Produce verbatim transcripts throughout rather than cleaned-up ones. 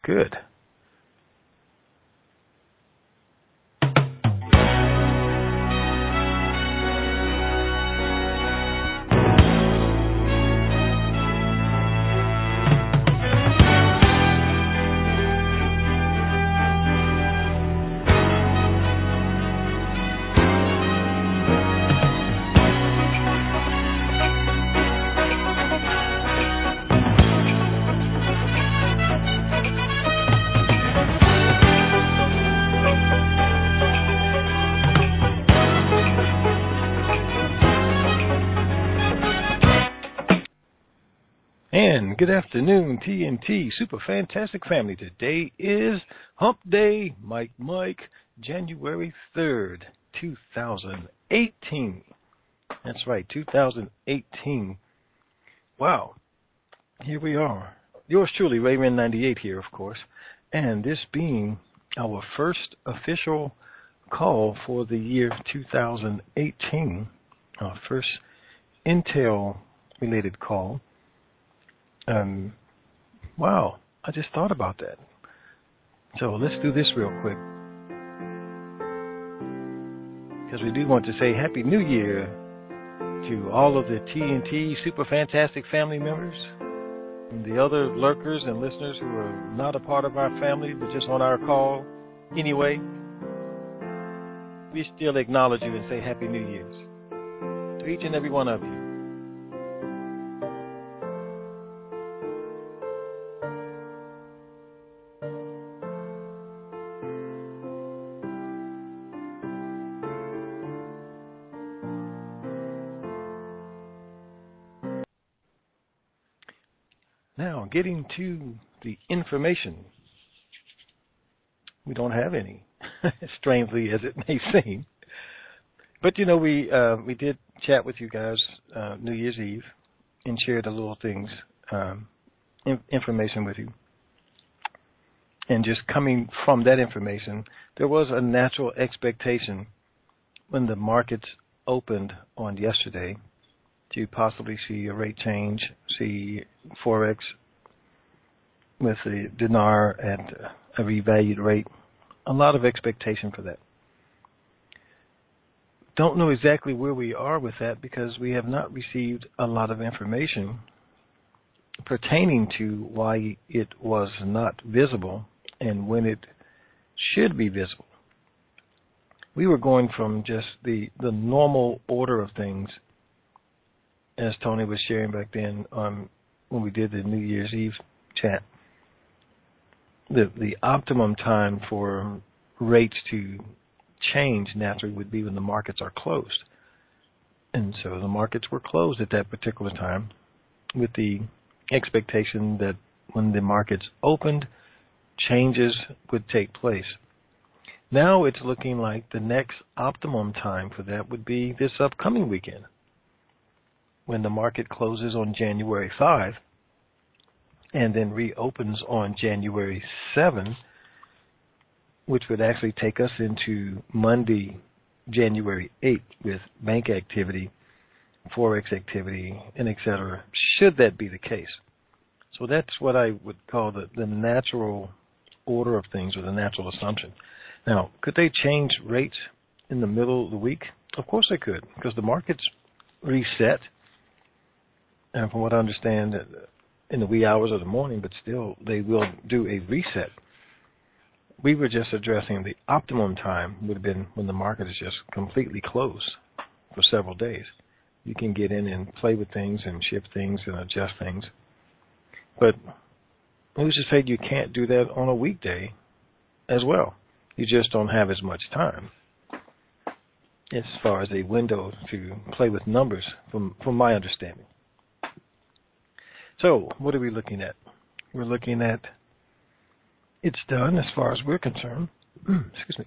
good. And good afternoon, T N T Super Fantastic Family. Today is Hump Day, Mike Mike, January third, two thousand eighteen. That's right, two thousand eighteen. Wow, here we are. Yours truly, Rayman ninety-eight here, of course. And this being our first official call for the year two thousand eighteen, our first Intel-related call. Um, wow, I just thought about that. So let's do this real quick. Because we do want to say Happy New Year to all of the T N T Super Fantastic family members and the other lurkers and listeners who are not a part of our family but just on our call anyway. We still acknowledge you and say Happy New Year's to each and every one of you. Now, getting to the information. We don't have any, strangely as it may seem. But, you know, we uh, we did chat with you guys uh, New Year's Eve and shared a little things, um, in- information with you. And just coming from that information, there was a natural expectation when the markets opened on yesterday to possibly see a rate change, see Forex with the dinar at a revalued rate. A lot of expectation for that. Don't know exactly where we are with that because we have not received a lot of information pertaining to why it was not visible and when it should be visible. We were going from just the, the normal order of things, as Tony was sharing back then um, when we did the New Year's Eve chat. The the optimum time for rates to change naturally would be when the markets are closed. And so the markets were closed at that particular time with the expectation that when the markets opened, changes would take place. Now it's looking like the next optimum time for that would be this upcoming weekend, when the market closes on January fifth and then reopens on January seventh, which would actually take us into Monday, January eighth, with bank activity, Forex activity, and et cetera, should that be the case. So that's what I would call the, the natural order of things, or the natural assumption. Now, could they change rates in the middle of the week? Of course they could, because the markets reset. And from what I understand, in the wee hours of the morning, but still, they will do a reset. We were just addressing the optimum time would have been when the market is just completely closed for several days. You can get in and play with things and shift things and adjust things. But who's to say you can't do that on a weekday as well? You just don't have as much time as far as a window to play with numbers, from, from my understanding. So, what are we looking at? We're looking at it's done as far as we're concerned. Excuse me.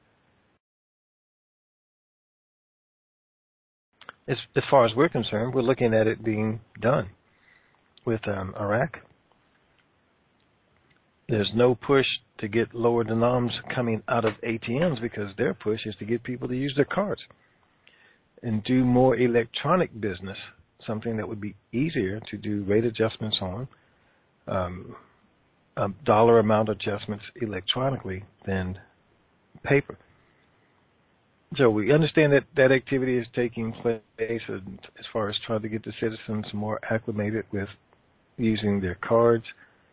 As, as far as we're concerned, we're looking at it being done with um, Iraq. There's no push to get lower denoms coming out of A T Ms because their push is to get people to use their cards and do more electronic business, something that would be easier to do rate adjustments on, um, um, dollar amount adjustments electronically than paper. So we understand that that activity is taking place as far as trying to get the citizens more acclimated with using their cards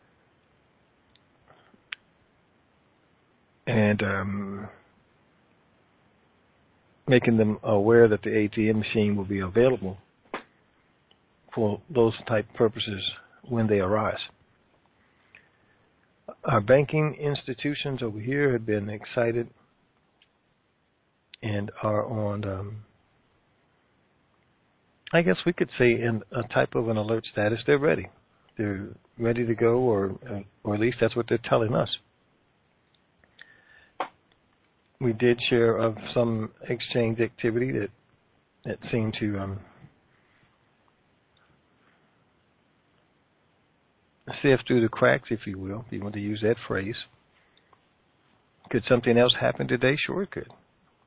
and um, making them aware that the A T M machine will be available for those type purposes when they arise. Our banking institutions over here have been excited and are on, um, I guess we could say, in a type of an alert status. They're ready. They're ready to go, or or at least that's what they're telling us. We did share of some exchange activity that that seemed to um, sift through the cracks, if you will, if you want to use that phrase. Could something else happen today? Sure it could.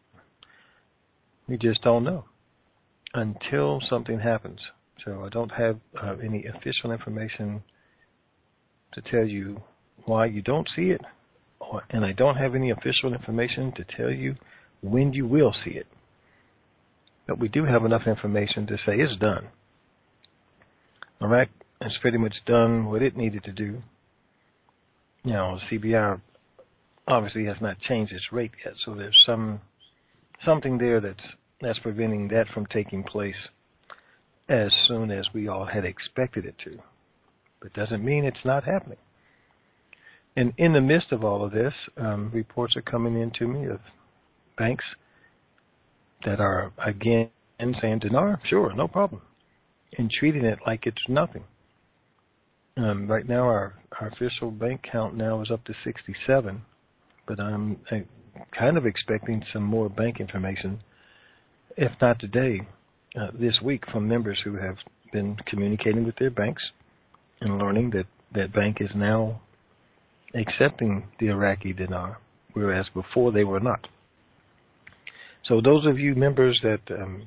We just don't know until something happens. So I don't have uh, any official information to tell you why you don't see it, or, and I don't have any official information to tell you when you will see it. But we do have enough information to say it's done. Iraq has pretty much done what it needed to do. You know, C B I obviously has not changed its rate yet, so there's some something there that's that's preventing that from taking place as soon as we all had expected it to. But doesn't mean it's not happening. And in the midst of all of this, um, reports are coming in to me of banks that are, again, saying, dinar, sure, no problem, and treating it like it's nothing. Um, right now, our, our official bank count now is up to sixty-seven, but I'm uh, kind of expecting some more bank information, if not today, uh, this week, from members who have been communicating with their banks and learning that that bank is now accepting the Iraqi dinar, whereas before they were not. So those of you members that um,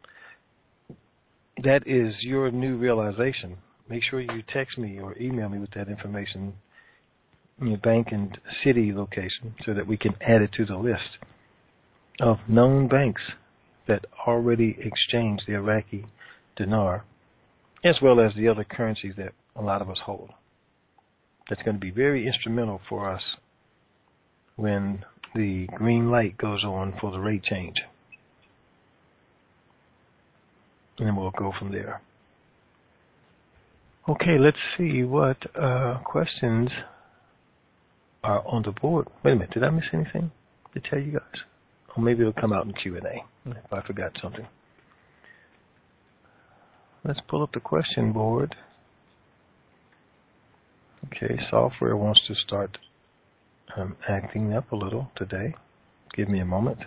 that is your new realization, make sure you text me or email me with that information, your bank and city location, so that we can add it to the list of known banks that already exchange the Iraqi dinar, as well as the other currencies that a lot of us hold. That's going to be very instrumental for us when the green light goes on for the rate change. And then we'll go from there. Okay, let's see what uh, questions are on the board. Wait a minute, did I miss anything to tell you guys? Or maybe it'll come out in Q and A if I forgot something. Let's pull up the question board. Okay, software wants to start um, acting up a little today. Give me a moment.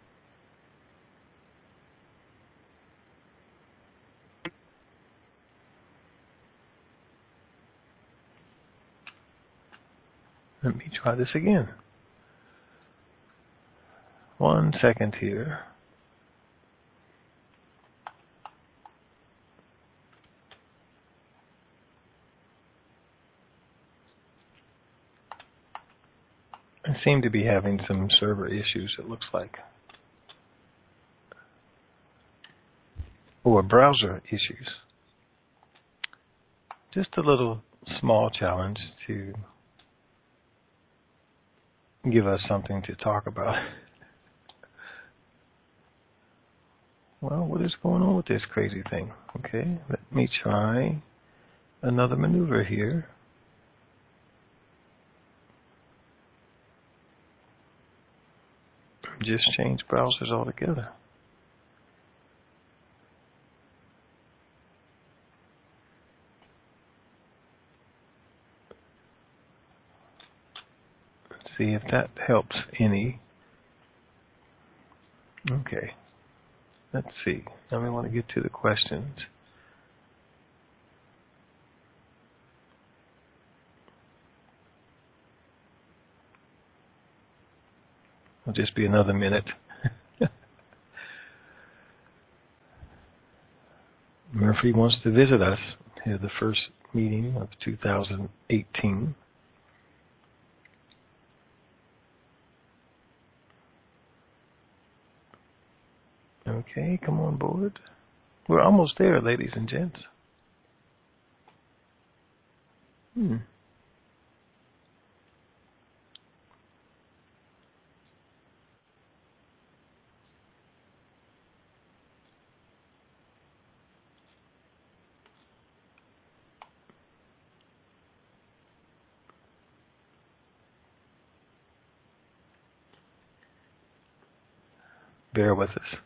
Let me try this again. One second here. I seem to be having some server issues, it looks like. Or browser issues. Just a little small challenge to give us something to talk about. Well, what is going on with this crazy thing? Okay, let me try another maneuver here. Just change browsers altogether. Let's see if that helps any. Okay. Let's see. Now we want to get to the questions. It'll just be another minute. Murphy wants to visit us. Here, the first meeting of two thousand eighteen. Okay, come on board. We're almost there, ladies and gents. Hmm. Bear with us.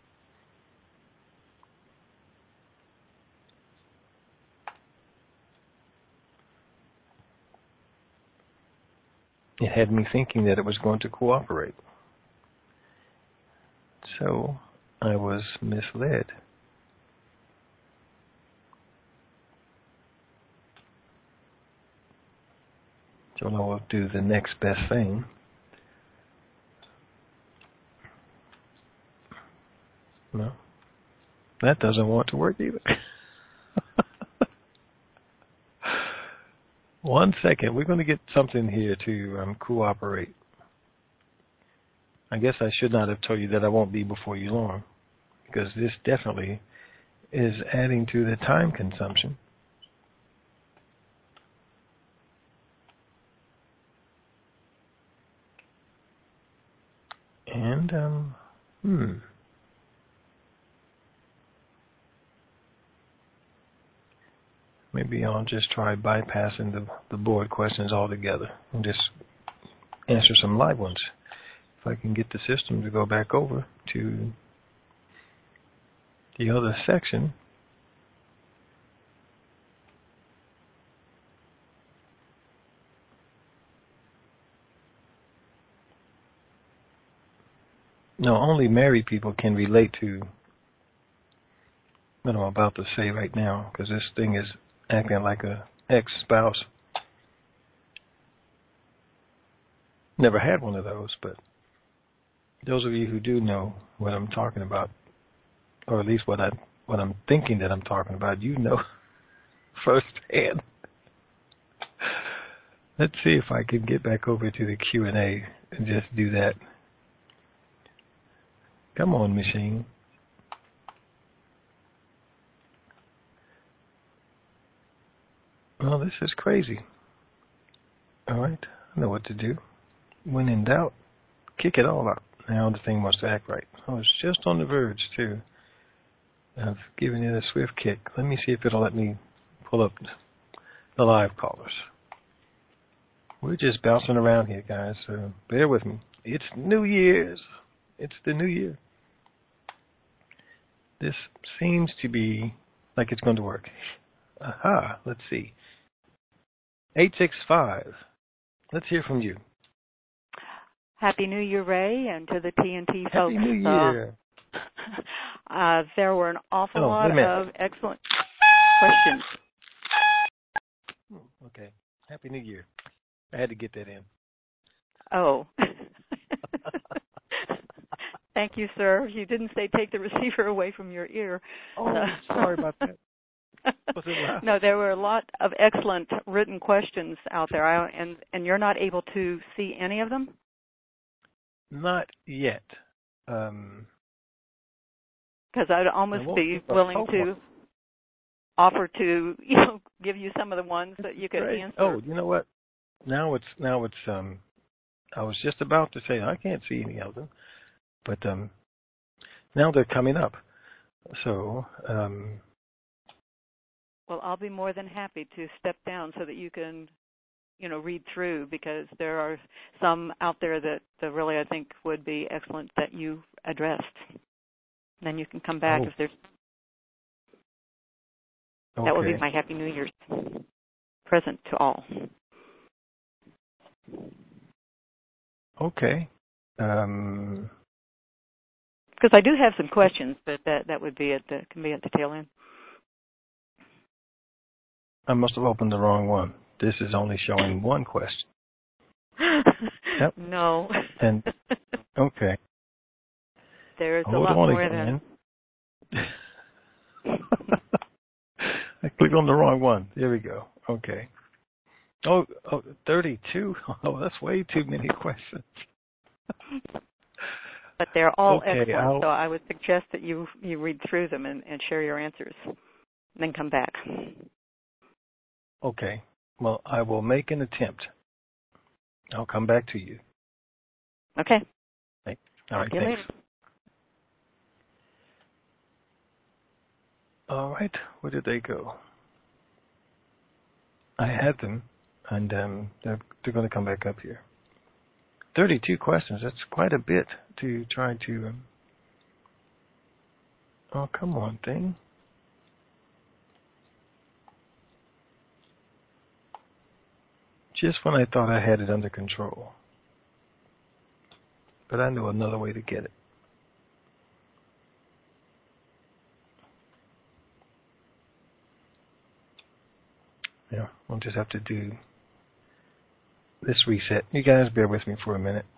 It had me thinking that it was going to cooperate. So I was misled. So I will do the next best thing. No, that doesn't want to work either. One second. We're going to get something here to um, cooperate. I guess I should not have told you that I won't be before you long, because this definitely is adding to the time consumption. And, um, hmm. Maybe I'll just try bypassing the, the board questions altogether and just answer some live ones. If I can get the system to go back over to the other section. No, only married people can relate to what I'm about to say right now, because this thing is acting like a ex-spouse. Never had one of those, but those of you who do know what I'm talking about, or at least what I what I'm thinking that I'm talking about, you know firsthand. Let's see if I can get back over to the Q and A and just do that. Come on, machine. Well, this is crazy. All right, I know what to do. When in doubt, kick it all out. Now the thing wants to act right. I was just on the verge, too, of giving it a swift kick. Let me see if it'll let me pull up the live callers. We're just bouncing around here, guys, so bear with me. It's New Year's. It's the new year. This seems to be like it's going to work. Aha, let's see. eight six five. Let's hear from you. Happy New Year, Ray, and to the T N T folks. Happy New Year. Uh, uh, there were an awful oh, lot of excellent questions. Okay. Happy New Year. I had to get that in. Oh. Thank you, sir. You didn't say take the receiver away from your ear. Oh, so. Sorry about that. Was it loud? No, there were a lot of excellent written questions out there, I, and and you're not able to see any of them? Not yet. Um, because I'd almost be willing to offer to, you know, give you some of the ones that you could Great. answer. Oh, you know what? Now it's now it's um I was just about to say I can't see any of them, but um now they're coming up. So um well, I'll be more than happy to step down so that you can, you know, read through, because there are some out there that uh, really I think would be excellent that you addressed. Then you can come back oh. if there's. Okay. That will be my Happy New Year's present to all. Okay. Um, because I do have some questions, but that, that would be at the can be at the tail end. I must have opened the wrong one. This is only showing one question. Yep. No. And okay. There's Hold a lot on more again. than. I clicked on the wrong one. There we go. Okay. Oh, oh, thirty-two. Oh, that's way too many questions. But they're all okay, excellent, I'll, so I would suggest that you, you read through them and, and share your answers, and then come back. okay. Well, I will make an attempt. I'll come back to you. Okay. Thanks. All right, See you thanks. later. All right, where did they go? I had them, and um, they're, they're going to come back up here. thirty-two questions. That's quite a bit to try to... Um, oh, come on, thing. Just when I thought I had it under control. But I know another way to get it. Yeah, I'll just have to do this reset. You guys bear with me for a minute.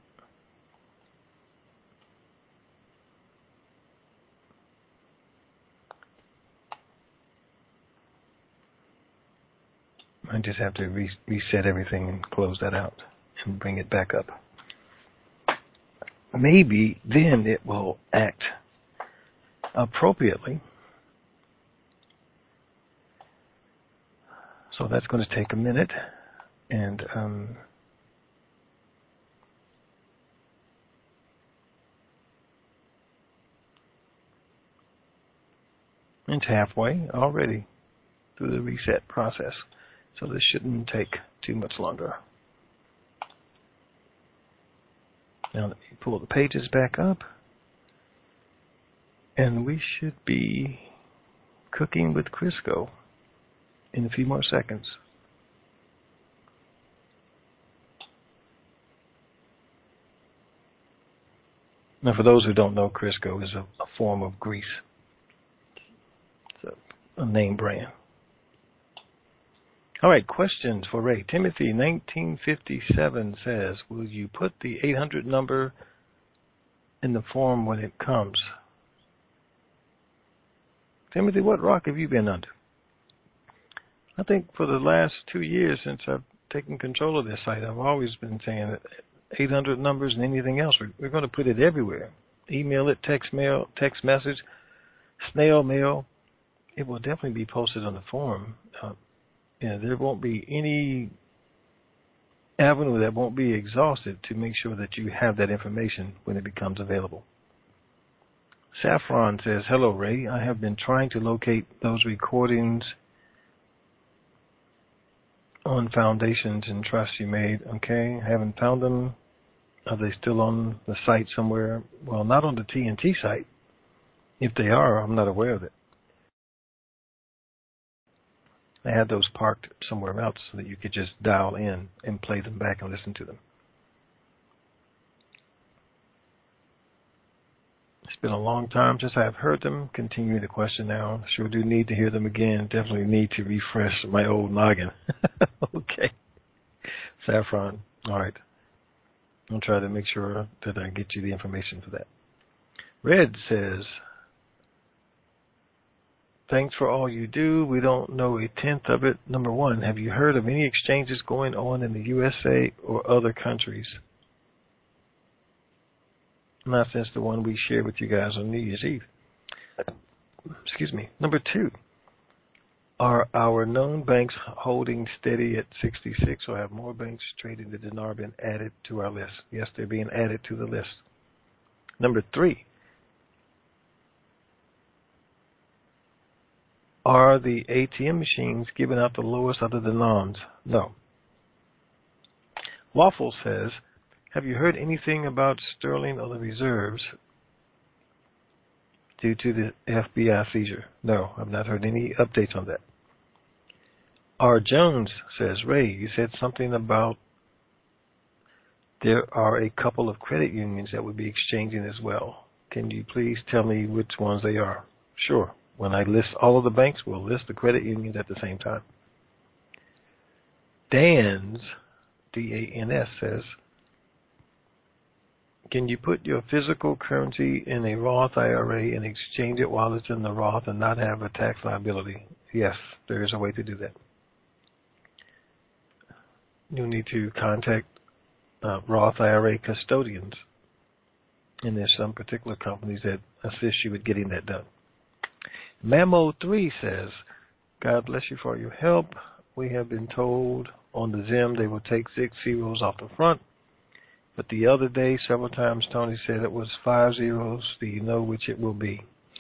I just have to re- reset everything and close that out and bring it back up. Maybe then it will act appropriately. So that's going to take a minute. And um, it's halfway already through the reset process. So this shouldn't take too much longer. Now let me pull the pages back up. And we should be cooking with Crisco in a few more seconds. Now for those who don't know, Crisco is a, a form of grease. It's a, a name brand. All right, questions for Ray. Timothy, nineteen fifty-seven says, will you put the eight hundred number in the form when it comes? Timothy, what rock have you been under? I think for the last two years since I've taken control of this site, I've always been saying that eight hundred numbers and anything else, we're, we're going to put it everywhere. Email it, text mail, text message, snail mail. It will definitely be posted on the forum. Uh, Yeah, there won't be any avenue that won't be exhausted to make sure that you have that information when it becomes available. Saffron says, hello, Ray. I have been trying to locate those recordings on foundations and trusts you made. Okay, haven't found them. Are they still on the site somewhere? Well, not on the T N T site. If they are, I'm not aware of it. I had those parked somewhere else so that you could just dial in and play them back and listen to them. It's been a long time since I've heard them. Continue the question now. Sure do need to hear them again. Definitely need to refresh my old noggin. Okay. Saffron. All right. I'll try to make sure that I get you the information for that. Red says, thanks for all you do. We don't know a tenth of it. Number one, have you heard of any exchanges going on in the U S A or other countries? Not since the one we shared with you guys on New Year's Eve. Excuse me. Number two, are our known banks holding steady at sixty-six, or have more banks trading the dinar been added to our list? Yes, they're being added to the list. Number three, are the A T M machines giving out the lowest other than noms? No. Waffle says, have you heard anything about sterling or the reserves due to the F B I seizure? No, I've not heard any updates on that. R. Jones says, Ray, you said something about there are a couple of credit unions that would be exchanging as well. Can you please tell me which ones they are? Sure. When I list all of the banks, we'll list the credit unions at the same time. Dan's, D A N S, says, can you put your physical currency in a Roth I R A and exchange it while it's in the Roth and not have a tax liability? Yes, there is a way to do that. You'll need to contact uh, Roth I R A custodians And there's some particular companies that assist you with getting that done. Mamo three says, God bless you for your help. We have been told on the Zim they will take six zeros off the front. But the other day, several times, Tony said it was five zeros. Do you know which it will be?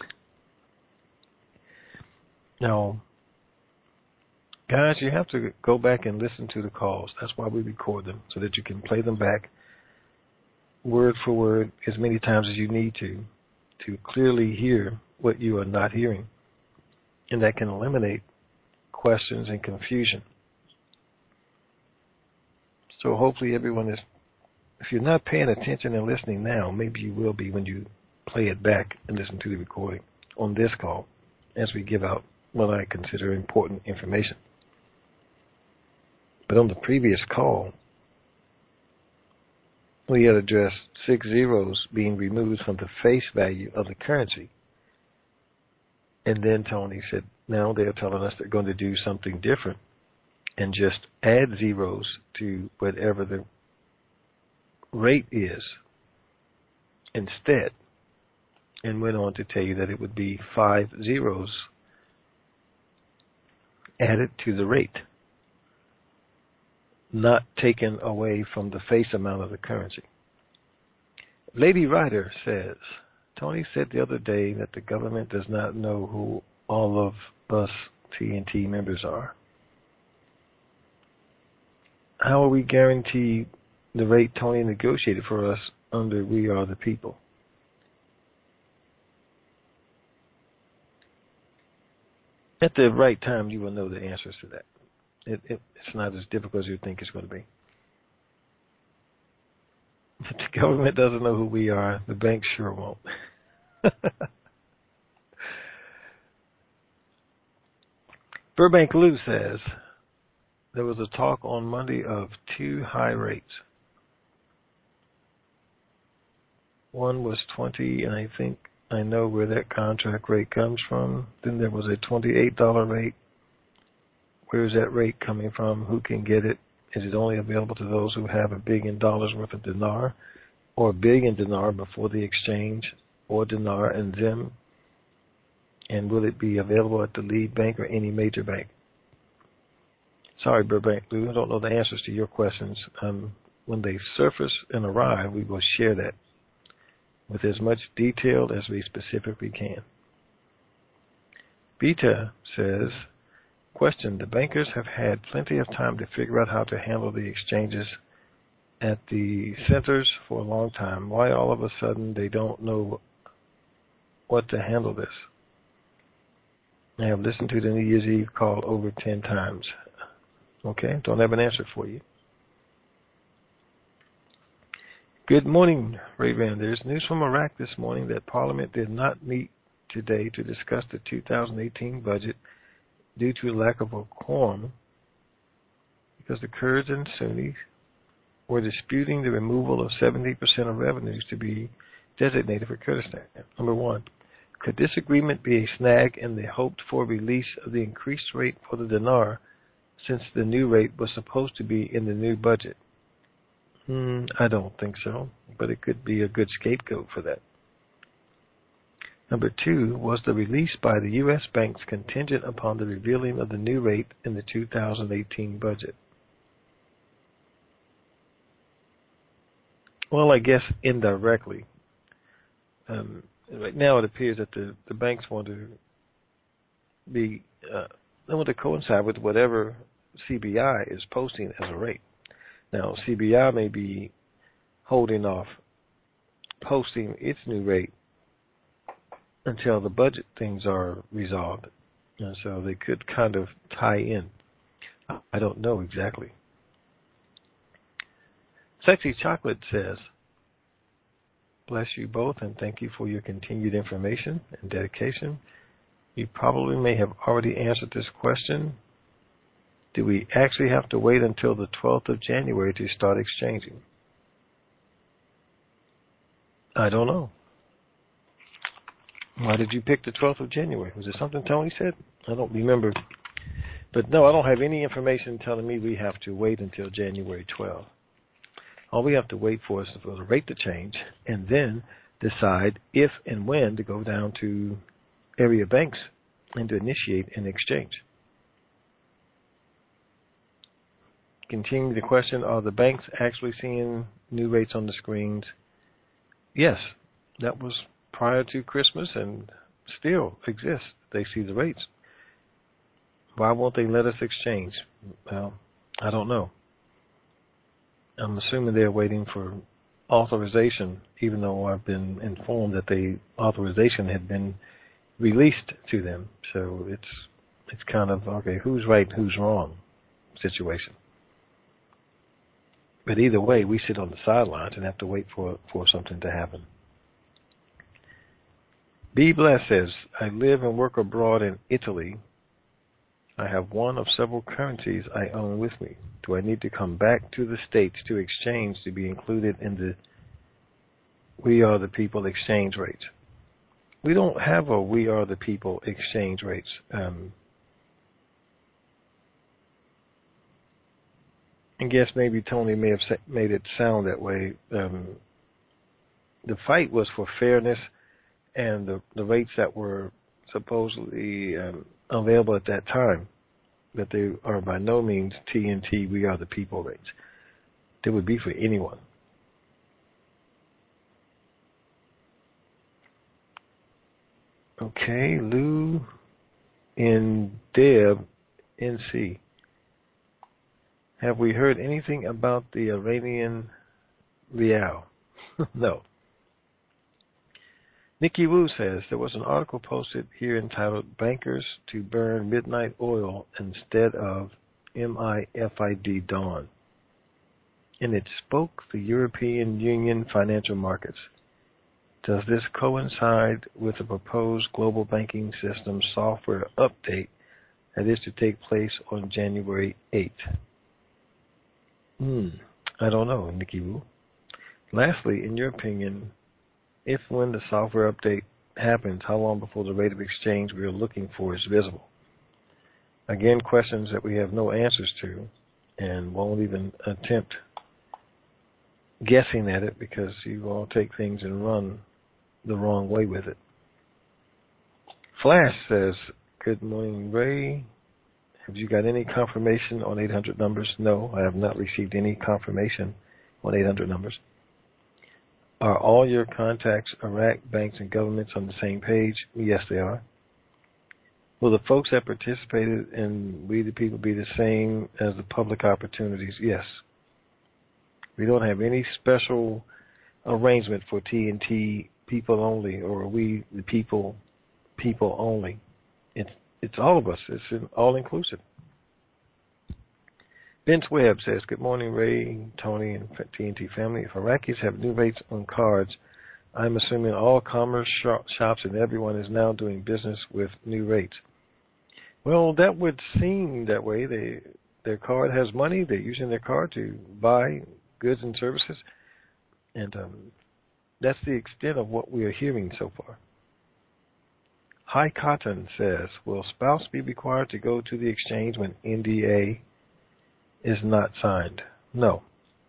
Now, guys, you have to go back and listen to the calls. That's why we record them, so that you can play them back word for word as many times as you need to, to clearly hear what you are not hearing. And that can eliminate questions and confusion. So hopefully everyone is, if you're not paying attention and listening now, maybe you will be when you play it back and listen to the recording on this call as we give out what I consider important information. But on the previous call, we had addressed six zeros being removed from the face value of the currency. And then Tony said, now they're telling us they're going to do something different and just add zeros to whatever the rate is instead. And went on to tell you that it would be five zeros added to the rate, not taken away from the face amount of the currency. Lady Ryder says, Tony said the other day that the government does not know who all of us T N T members are. How are we guaranteed the rate Tony negotiated for us under We Are the People? At the right time, you will know the answers to that. It, it, it's not as difficult as you think it's going to be. But the government doesn't know who we are. The bank sure won't. Burbank Lou says, there was a talk on Monday of two high rates. One was twenty, and I think I know where that contract rate comes from. Then there was a twenty-eight dollars rate. Where is that rate coming from? Who can get it? Is it only available to those who have a billion dollars worth of dinar, or a billion dinar before the exchange, or dinar and Zim? And will it be available at the lead bank or any major bank? Sorry, Burbank Lou, I don't know the answers to your questions. Um, when they surface and arrive, we will share that with as much detail as we specifically can. Beta says, question, the bankers have had plenty of time to figure out how to handle the exchanges at the centers for a long time. Why all of a sudden they don't know what to handle this? I have listened to the New Year's Eve call over ten times. Okay, don't have an answer for you. Good morning, Ray Van. There's news from Iraq this morning that Parliament did not meet today to discuss the two thousand eighteen budget due to lack of a quorum because the Kurds and Sunnis were disputing the removal of seventy percent of revenues to be designated for Kurdistan. Number one, could this agreement be a snag in the hoped-for release of the increased rate for the dinar since the new rate was supposed to be in the new budget? Hmm, I don't think so, but it could be a good scapegoat for that. Number two, was the release by the U S banks contingent upon the revealing of the new rate in the two thousand eighteen budget? Well, I guess indirectly. Um, right now it appears that the, the banks want to be, uh, they want to coincide with whatever C B I is posting as a rate. Now, C B I may be holding off posting its new rate until the budget things are resolved. And so they could kind of tie in. I don't know exactly. Sexy Chocolate says, bless you both and thank you for your continued information and dedication. You probably may have already answered this question. Do we actually have to wait until the twelfth of January to start exchanging? I don't know. Why did you pick the twelfth of January? Was it something Tony said? I don't remember. But no, I don't have any information telling me we have to wait until January twelfth. All we have to wait for is for the rate to change, and then decide if and when to go down to area banks and to initiate an exchange. Continue the question, are the banks actually seeing new rates on the screens? Yes, that was prior to Christmas and still exists. They see the rates. Why won't they let us exchange? Well, I don't know. I'm assuming they're waiting for authorization, even though I've been informed that the authorization had been released to them. So it's it's kind of, okay, who's right, who's wrong situation. But either way, we sit on the sidelines and have to wait for, for something to happen. Be Blessed says, I live and work abroad in Italy. I have one of several currencies I own with me. Do I need to come back to the States to exchange to be included in the We Are the People exchange rates? We don't have a We Are the People exchange rates. Um, I guess maybe Tony may have made it sound that way. Um, the fight was for fairness, and the, the rates that were supposedly um, available at that time, that they are by no means T N T, We Are the People rates. They would be for anyone. Okay, Lou in Deb, N C. Have we heard anything about the Iranian Rial? No. Nikki Wu says, there was an article posted here entitled Bankers to Burn Midnight Oil Instead of M I F I D Dawn. And it spoke the European Union financial markets. Does this coincide with the proposed global banking system software update that is to take place on January eighth? Hmm, I don't know, Nikki Wu. Lastly, in your opinion, if when the software update happens, how long before the rate of exchange we are looking for is visible? Again, questions that we have no answers to and won't even attempt guessing at it because you all take things and run the wrong way with it. Flash says, good morning, Ray. Have you got any confirmation on eight hundred numbers? No, I have not received any confirmation on eight hundred numbers. Are all your contacts, Iraq, banks, and governments on the same page? Yes, they are. Will the folks that participated in We the People be the same as the public opportunities? Yes. We don't have any special arrangement for T N T people only or We the People people only. It's it's all of us. It's all inclusive. Vince Webb says, good morning, Ray, Tony, and T N T family. If Iraqis have new rates on cards, I'm assuming all commerce shops and everyone is now doing business with new rates. Well, that would seem that way. They, their card has money. They're using their card to buy goods and services. And um, that's the extent of what we are hearing so far. High Cotton says, will spouse be required to go to the exchange when N D A is not signed? No.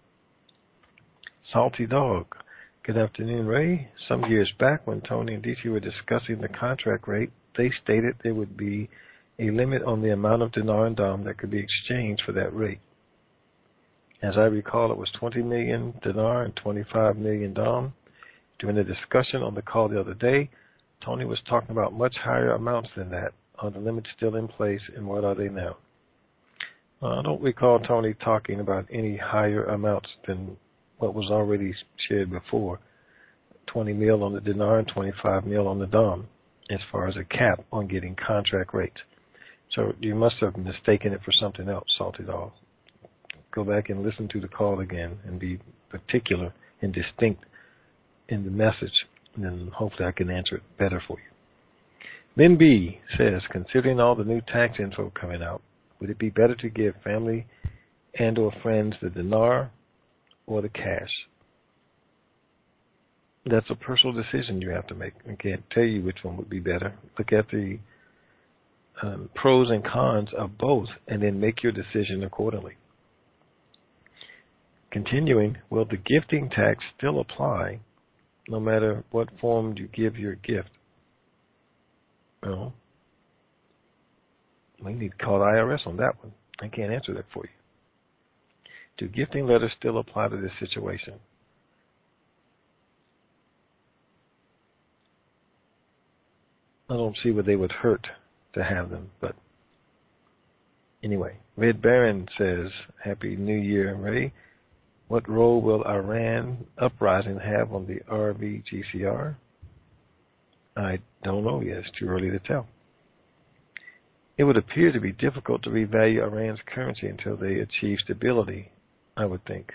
Salty Dog, good afternoon, Ray. Some years back when Tony and D T were discussing the contract rate, they stated there would be a limit on the amount of dinar and dirham that could be exchanged for that rate. As I recall, it was twenty million dinar and twenty-five million dirham. During the discussion on the call the other day, Tony was talking about much higher amounts than that. Are the limits still in place, and what are they now? Uh, I don't recall Tony talking about any higher amounts than what was already shared before. twenty mil on the dinar and twenty-five mil on the dirham, as far as a cap on getting contract rates. So you must have mistaken it for something else, Salty Dog. Go back and listen to the call again and be particular and distinct in the message, and then hopefully I can answer it better for you. Lynn B says, considering all the new tax info coming out, would it be better to give family and or friends the dinar or the cash? That's a personal decision you have to make. I can't tell you which one would be better. Look at the um, pros and cons of both and then make your decision accordingly. Continuing, will the gifting tax still apply no matter what form you give your gift. Well, we need to call the I R S on that one. I can't answer that for you. Do gifting letters still apply to this situation? I don't see where they would hurt to have them, but anyway. Red Baron says, Happy New Year, Ray. What role will Iran uprising have on the R V G C R? I don't know yet. It's too early to tell. It would appear to be difficult to revalue Iran's currency until they achieve stability, I would think.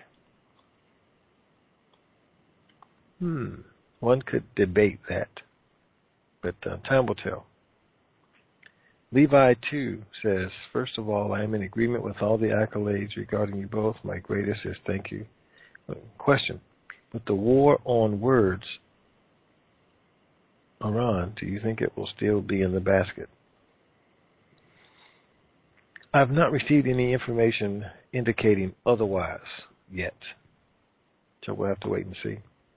Hmm. One could debate that, but uh, time will tell. Levi two says, first of all, I am in agreement with all the accolades regarding you both. My greatest is thank you. Question. With the war on words, Iran, do you think it will still be in the basket? I've not received any information indicating otherwise yet, so we'll have to wait and see.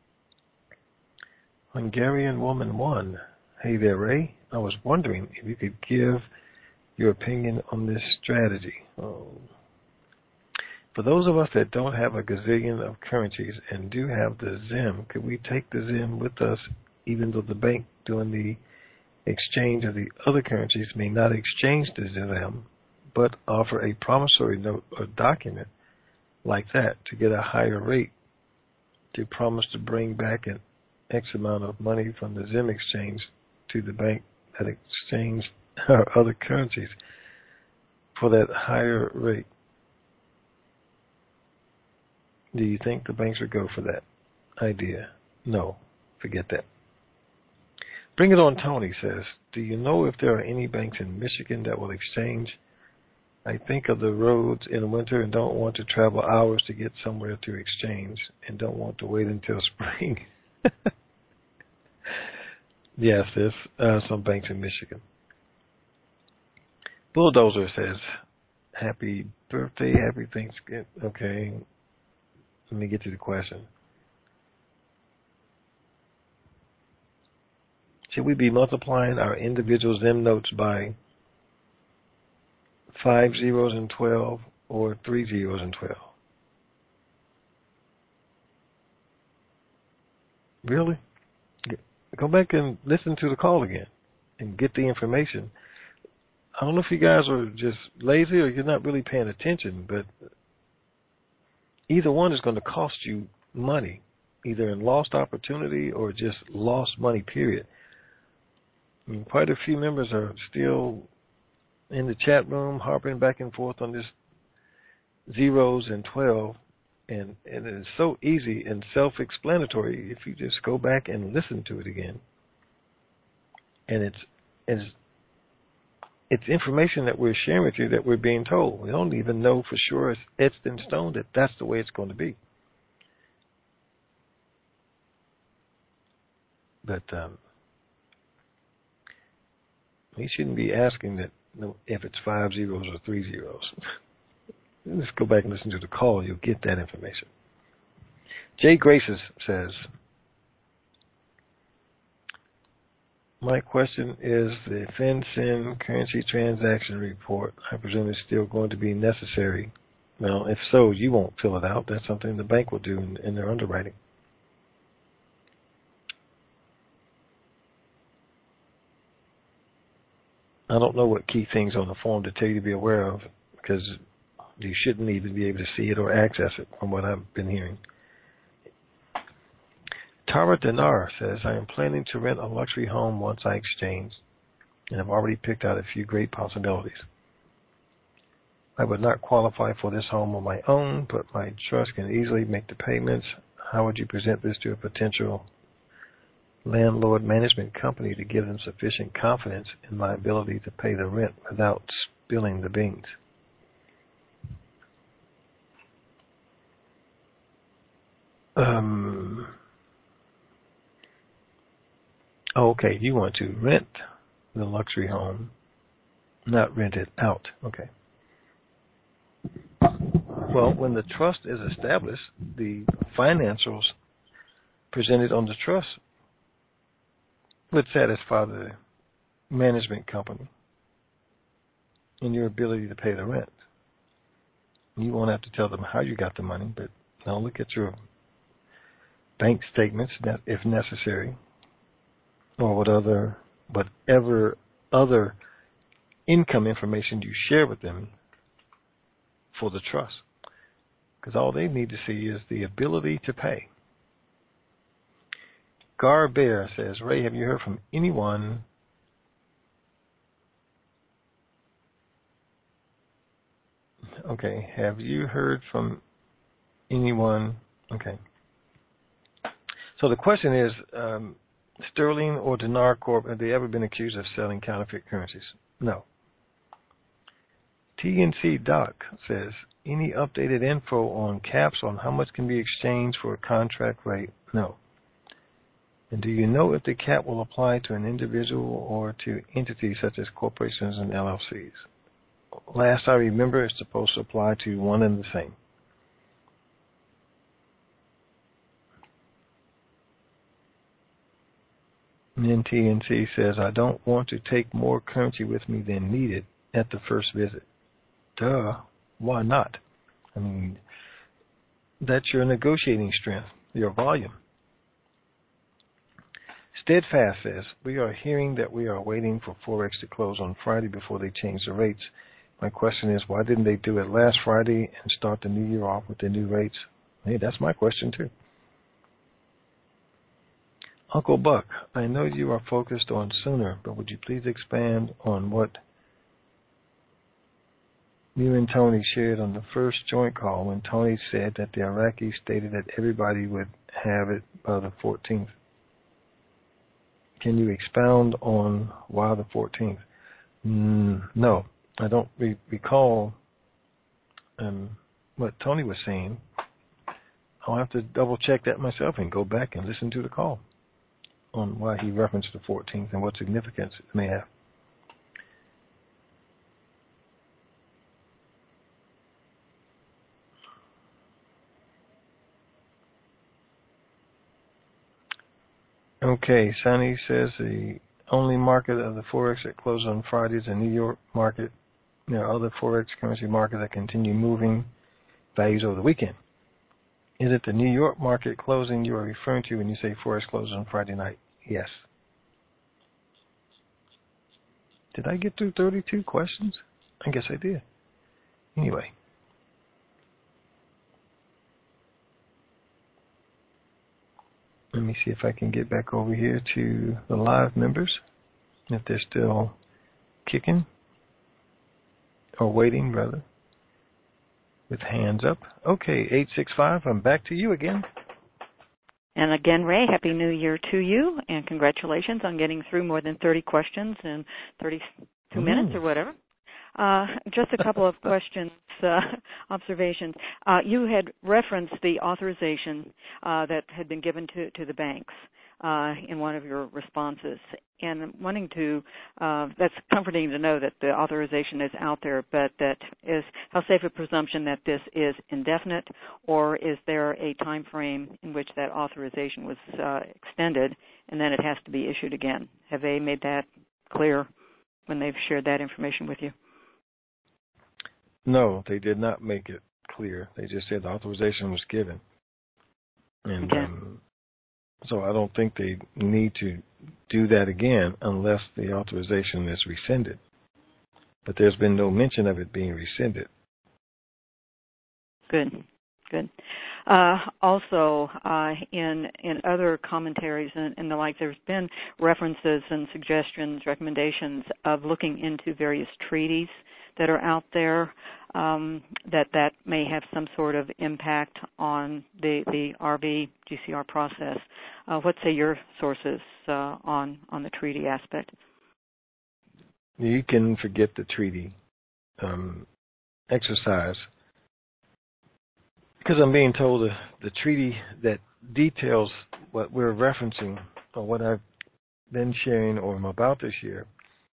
Hungarian Woman one. Hey there, Ray. I was wondering if you could give your opinion on this strategy. Oh. For those of us that don't have a gazillion of currencies and do have the Zim, could we take the Zim with us even though the bank doing the exchange of the other currencies may not exchange the Zim, but offer a promissory note or document like that to get a higher rate to promise to bring back an X amount of money from the Zim exchange to the bank that exchanged our other currencies for that higher rate? Do you think the banks would go for that idea? No, forget that. Bring It On Tony says, do you know if there are any banks in Michigan that will exchange? I think of the roads in winter and don't want to travel hours to get somewhere to exchange and don't want to wait until spring. Yes, there's uh, some banks in Michigan. Bulldozer says, happy birthday, happy Thanksgiving. Okay, let me get to the question. Should we be multiplying our individual Zim notes by five zeros and twelve or three zeros and twelve? Really? Go back and listen to the call again and get the information. I don't know if you guys are just lazy or you're not really paying attention, but either one is going to cost you money, either in lost opportunity or just lost money, period. I mean, quite a few members are still in the chat room harping back and forth on this zeros and twelve, and, and it is so easy and self-explanatory if you just go back and listen to it again. And it's it's it's information that we're sharing with you that we're being told. We don't even know for sure it's etched in stone that that's the way it's going to be. But um, we shouldn't be asking that if it's five zeros or three zeros. Let's go back and listen to the call. You'll get that information. Jay Graces says, my question is the FinCEN currency transaction report, I presume, is still going to be necessary. Well, if so, you won't fill it out. That's something the bank will do in, in their underwriting. I don't know what key things on the form to tell you to be aware of, because you shouldn't even be able to see it or access it from what I've been hearing. Tara Dinar says, I am planning to rent a luxury home once I exchange, and I've already picked out a few great possibilities. I would not qualify for this home on my own, but my trust can easily make the payments. How would you present this to a potential landlord management company to give them sufficient confidence in my ability to pay the rent without spilling the beans? Um... Okay, you want to rent the luxury home, not rent it out. Okay. Well, when the trust is established, the financials presented on the trust would satisfy the management company in your ability to pay the rent. You won't have to tell them how you got the money, but now look at your bank statements if necessary, or what other, whatever other income information you share with them for the trust. Because all they need to see is the ability to pay. Gar Bear says, Ray, have you heard from anyone Okay, have you heard from anyone? Okay. So the question is, um, Sterling or Dinar Corp, have they ever been accused of selling counterfeit currencies? No. T N C Doc says, any updated info on caps on how much can be exchanged for a contract rate? No. And do you know if the cap will apply to an individual or to entities such as corporations and L L Cs? Last I remember, it's supposed to apply to one and the same. And then T N C says, I don't want to take more currency with me than needed at the first visit. Duh. Why not? I mean, that's your negotiating strength, your volume. Steadfast says, we are hearing that we are waiting for Forex to close on Friday before they change the rates. My question is, why didn't they do it last Friday and start the new year off with the new rates? Hey, that's my question too. Uncle Buck, I know you are focused on sooner, but would you please expand on what you and Tony shared on the first joint call when Tony said that the Iraqis stated that everybody would have it by the fourteenth? Can you expound on why the fourteenth? Mm, no, I don't re- recall um, what Tony was saying. I'll have to double check that myself and go back and listen to the call on why he referenced the fourteenth and what significance it may have. Okay, Sonny says the only market of the Forex that closed on Friday is the New York market. There are other Forex currency markets that continue moving values over the weekend. Is it the New York market closing you are referring to when you say Forex closes on Friday night? Yes. Did I get through thirty-two questions? I guess I did. Anyway. Let me see if I can get back over here to the live members, if they're still kicking, or waiting, rather, with hands up. Okay, eight six five, I'm back to you again. And again, Ray, Happy New Year to you, and congratulations on getting through more than thirty questions in thirty-two mm. minutes or whatever. Uh, just a couple of questions, uh, observations. Uh, you had referenced the authorization uh, that had been given to, to the banks uh, in one of your responses. And I'm wanting to, uh, that's comforting to know that the authorization is out there, but that is how safe a presumption that this is indefinite, or is there a time frame in which that authorization was uh, extended and then it has to be issued again? Have they made that clear when they've shared that information with you? No, they did not make it clear. They just said the authorization was given. And okay. um, so I don't think they need to do that again unless the authorization is rescinded. But there's been no mention of it being rescinded. Good, good. Uh, also, uh, in in other commentaries and, and the like, there's been references and suggestions, recommendations of looking into various treaties that are out there, um, that that may have some sort of impact on the, the R V G C R process. Uh, what say your sources uh, on, on the treaty aspect? You can forget the treaty um, exercise, because I'm being told the, the treaty that details what we're referencing or what I've been sharing or I'm about to share,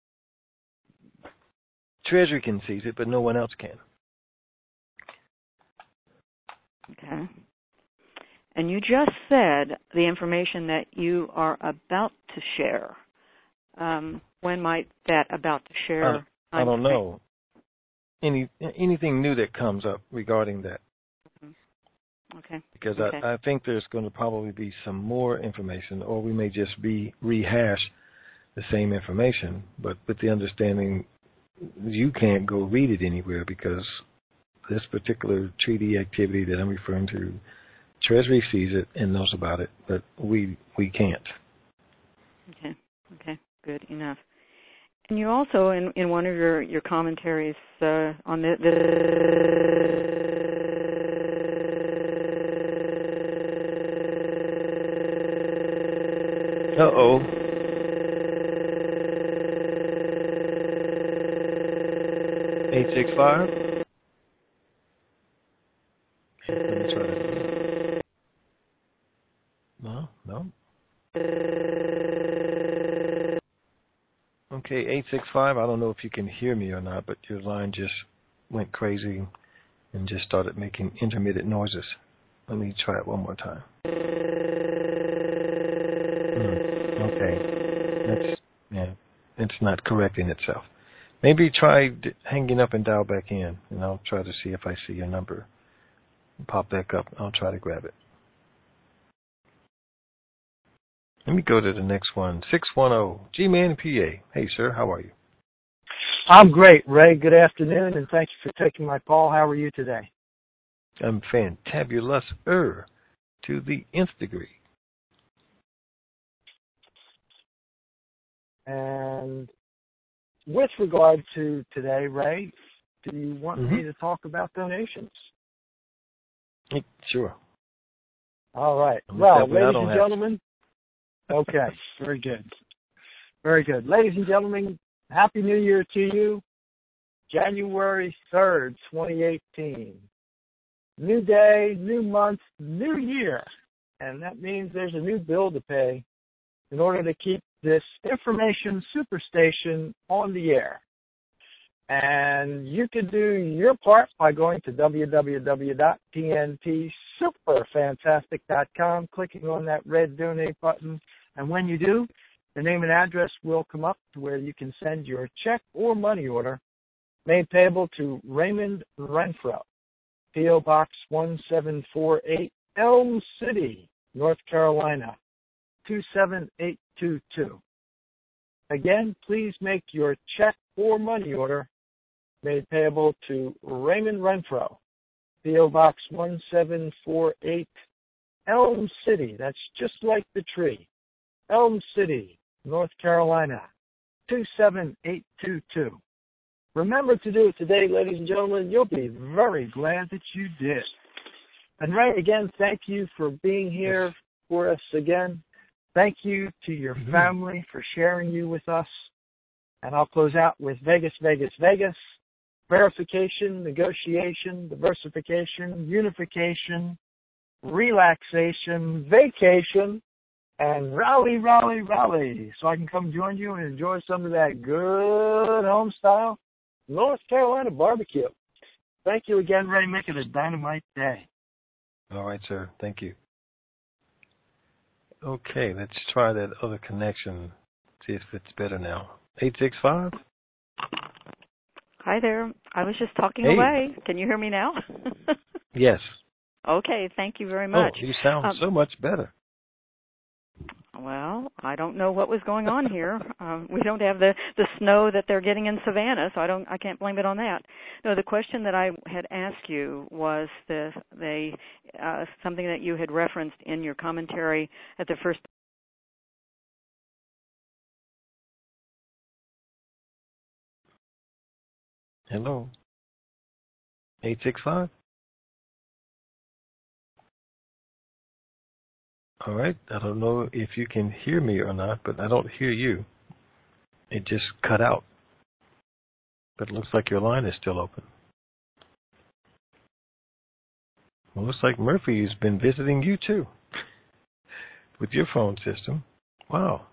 Treasury can seize it, but no one else can. Okay. And you just said the information that you are about to share. Um, when might that about to share? I, I don't know. Any anything new that comes up regarding that. Okay. Because okay. I, I think there's going to probably be some more information, or we may just be rehash the same information, but with the understanding you can't go read it anywhere because this particular treaty activity that I'm referring to, Treasury sees it and knows about it, but we we can't. Okay. Okay. Good enough. And you also, in, in one of your, your commentaries uh, on the, the Uh-oh. eight six five? Let me try that. No, no. Okay, eight six five, I don't know if you can hear me or not, but your line just went crazy and just started making intermittent noises. Let me try it one more time. That's, yeah, it's not correcting itself. Maybe try d- hanging up and dial back in, and I'll try to see if I see your number pop back up. I'll try to grab it. Let me go to the next one. six one zero, G-Man P A. Hey, sir, how are you? I'm great, Ray. Good afternoon, and thank you for taking my call. How are you today? I'm fantabulous-er to the nth degree. And with regard to today, Ray, do you want mm-hmm. me to talk about donations? Sure. All right. I'm well, ladies and have... gentlemen, okay, very good. Very good. Ladies and gentlemen, Happy New Year to you. January third, twenty eighteen. New day, new month, new year. And that means there's a new bill to pay in order to keep this information superstation on the air. And you can do your part by going to w w w dot t n t super fantastic dot com, clicking on that red donate button. And when you do, the name and address will come up to where you can send your check or money order made payable to Raymond Renfro, P O. Box one seven four eight, Elm City, North Carolina, two seven eight two two. Again, please make your check or money order made payable to Raymond Renfro, P O. Box one seven four eight, Elm City, that's just like the tree, Elm City, North Carolina, two seven eight two two. Remember to do it today, ladies and gentlemen. You'll be very glad that you did. And Ray, again, thank you for being here for us again. Thank you to your mm-hmm. family for sharing you with us. And I'll close out with Vegas, Vegas, Vegas. Verification, negotiation, diversification, unification, relaxation, vacation, and rally, rally, rally. So I can come join you and enjoy some of that good home-style North Carolina barbecue. Thank you again, Ray. Make it a dynamite day. All right, sir. Thank you. Okay, let's try that other connection. See if it's better now. eight six five? Hi there. I was just talking hey. away. Can you hear me now? Yes. Okay, thank you very much. Oh, you sound um, so much better. Well, I don't know what was going on here. Um, we don't have the, the snow that they're getting in Savannah, so I don't I can't blame it on that. No, the question that I had asked you was the the uh, something that you had referenced in your commentary at the first. Hello. eight six five? All right. I don't know if you can hear me or not, but I don't hear you. It just cut out. But it looks like your line is still open. Well, looks like Murphy's been visiting you too with your phone system. Wow.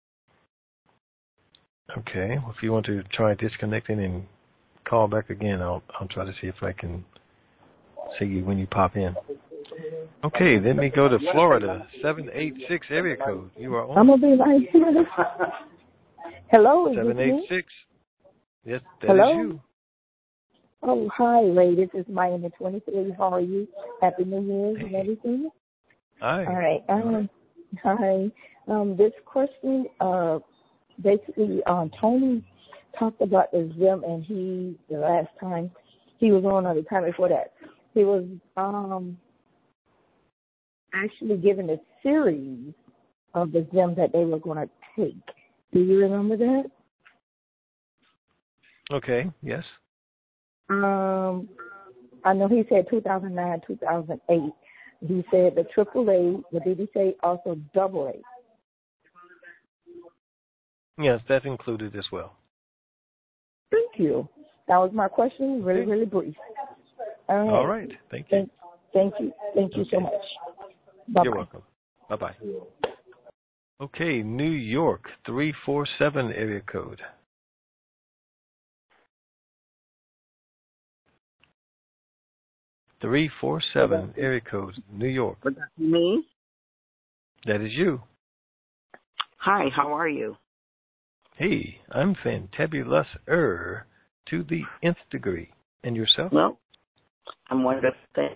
Okay. Well, if you want to try disconnecting and call back again, I'll I'll try to see if I can see you when you pop in. Okay, let me go to Florida, seven eight six area code. You are on. I'm going to be right here. Hello, is seven eight six. Yes, that Hello? is you. Oh, hi, Ray. This is Miami twenty-three. How are you? Happy New Year's and everything. Hi. All right. Um, hi. Um, this question, uh, basically, uh, Tony talked about the Zim, and he, the last time he was on, or the time before that, he was um, actually given a series of the Zim that they were going to take. Do you remember that? Okay, yes. Um, I know he said two thousand nine, two thousand eight. He said the triple A, but did he say also double A? Yes, that's included as well. Thank you. That was my question, really, really brief. All right. All right. Thank you. Thank, thank you. Thank you okay. so much. Bye-bye. You're welcome. Bye-bye. Okay, New York, three four seven area code. three four seven area code, New York. Me? That is you. Hi, how are you? Hey, I'm fantabulous-er to the nth degree. And yourself? Well, I'm wonderful.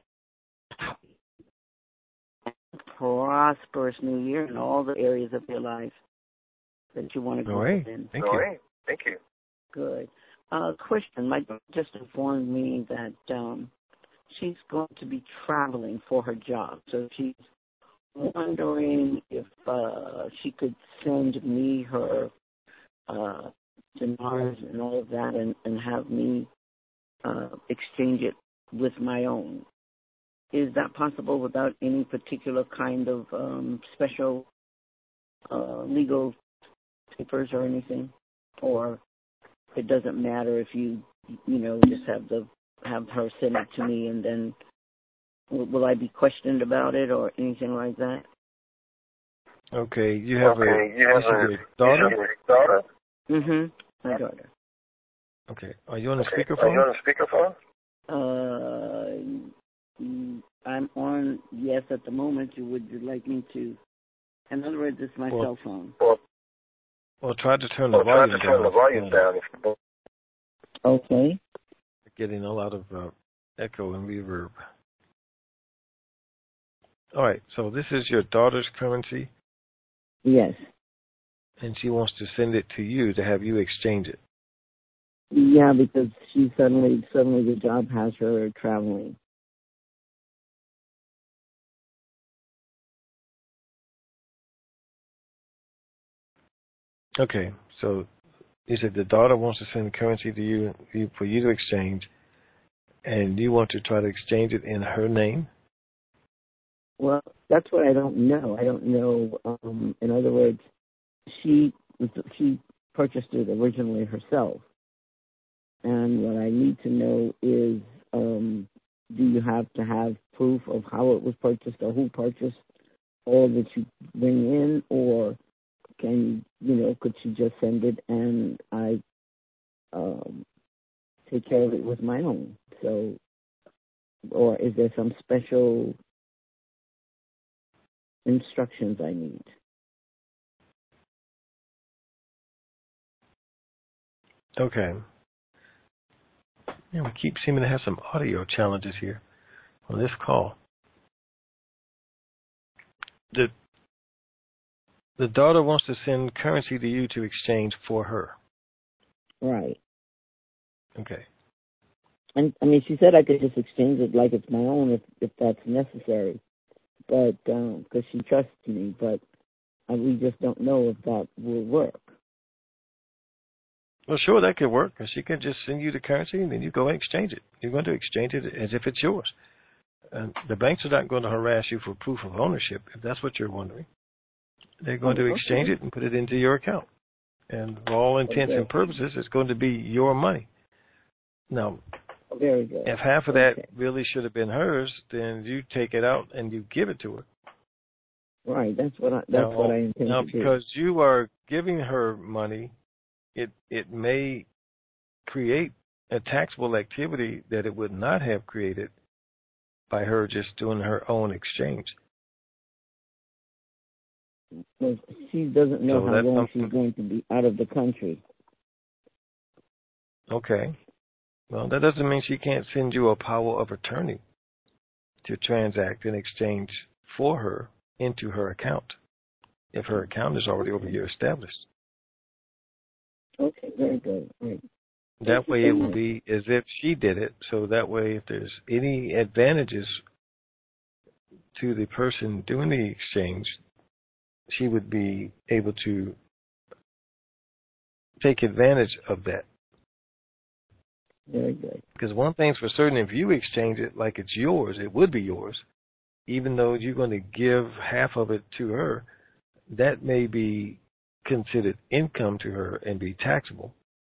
Prosperous New Year in all the areas of your life that you want to go all right. in. Thank all you. Right. Thank you. Good. Uh, Christian, my daughter just informed me that um, she's going to be traveling for her job. So she's wondering if uh, she could send me her uh, dinars and all of that and, and have me uh, exchange it with my own. Is that possible without any particular kind of um, special uh, legal papers or anything? Or it doesn't matter if you, you know, just have the have her send it to me and then will, will I be questioned about it or anything like that? Okay, you have okay, a, you have a a daughter? You have a daughter? Mm-hmm, my daughter. Okay, are you on the okay. speakerphone? Are you on the speakerphone? Uh, I'm on, yes, at the moment. You would you like me to? In other words, it's my well, cell phone. Well, well, try to turn the well, volume try to down. turn the volume down. Okay. Getting a lot of uh, echo and reverb. All right, so this is your daughter's currency? Yes. And she wants to send it to you to have you exchange it. Yeah, because she suddenly, suddenly the job has her traveling. Okay, so you said the daughter wants to send currency to you, you for you to exchange, and you want to try to exchange it in her name? Well, that's what I don't know. I don't know. Um, in other words, she she purchased it originally herself, and what I need to know is, um, do you have to have proof of how it was purchased or who purchased all that you bring in, or can you know could she just send it and I um, take care of it with my own? So, or is there some special instructions I need? Okay. Yeah, we keep seeming to have some audio challenges here on this call. The the daughter wants to send currency to you to exchange for her. Right. Okay. And I mean, she said I could just exchange it like it's my own if if that's necessary, but because um, she trusts me. But uh, we just don't know if that will work. Well, sure, that could work. She can just send you the currency, and then you go and exchange it. You're going to exchange it as if it's yours. And the banks are not going to harass you for proof of ownership, if that's what you're wondering. They're going Oh, to okay. exchange it and put it into your account. And for all intents Okay. and purposes, it's going to be your money. Now, Very good. if half of that Okay. really should have been hers, then you take it out and you give it to her. Right. That's what I. That's Now, what I intend now to do. because you are giving her money, it it may create a taxable activity that it would not have created by her just doing her own exchange. Because she doesn't know So how that's long something- she's going to be out of the country. Okay. Well, that doesn't mean she can't send you a power of attorney to transact an exchange for her into her account, if her account is already over here established. Okay, very good. Great. That way it will be as if she did it, so that way if there's any advantages to the person doing the exchange, she would be able to take advantage of that. Very good. Because one thing's for certain, if you exchange it like it's yours, it would be yours. Even though you're going to give half of it to her, that may be considered income to her and be taxable.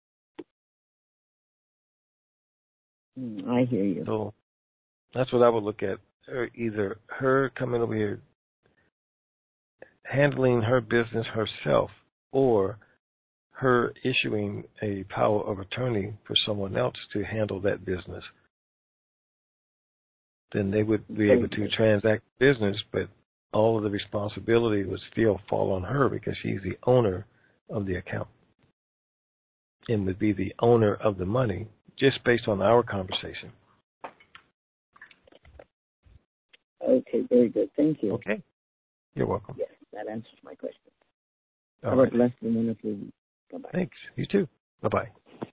Mm, I hear you. So that's what I would look at. Or either her coming over here, handling her business herself, or her issuing a power of attorney for someone else to handle that business. Then they would be able to transact business, but all of the responsibility would still fall on her because she's the owner of the account and would be the owner of the money just based on our conversation. Okay, very good. Thank you. Okay. You're welcome. Yes, that answers my question. All Have a right. blessed and wonderful week. Bye-bye. Thanks. You too. Bye-bye.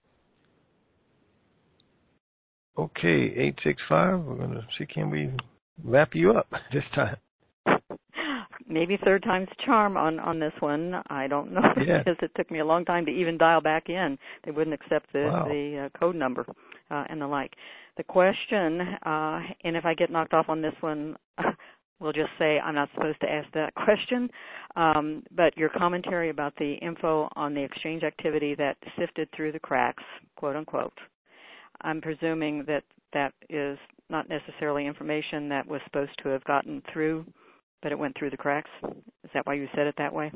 Okay, eight six five. We're going to see, can we wrap you up this time? Maybe third time's a charm on, on this one. I don't know Yeah. because it took me a long time to even dial back in. They wouldn't accept the, Wow. the uh, code number uh, and the like. The question, uh, and if I get knocked off on this one, we'll just say I'm not supposed to ask that question. Um, but your commentary about the info on the exchange activity that sifted through the cracks, quote unquote, I'm presuming that that is not necessarily information that was supposed to have gotten through, but it went through the cracks. Is that why you said it that way?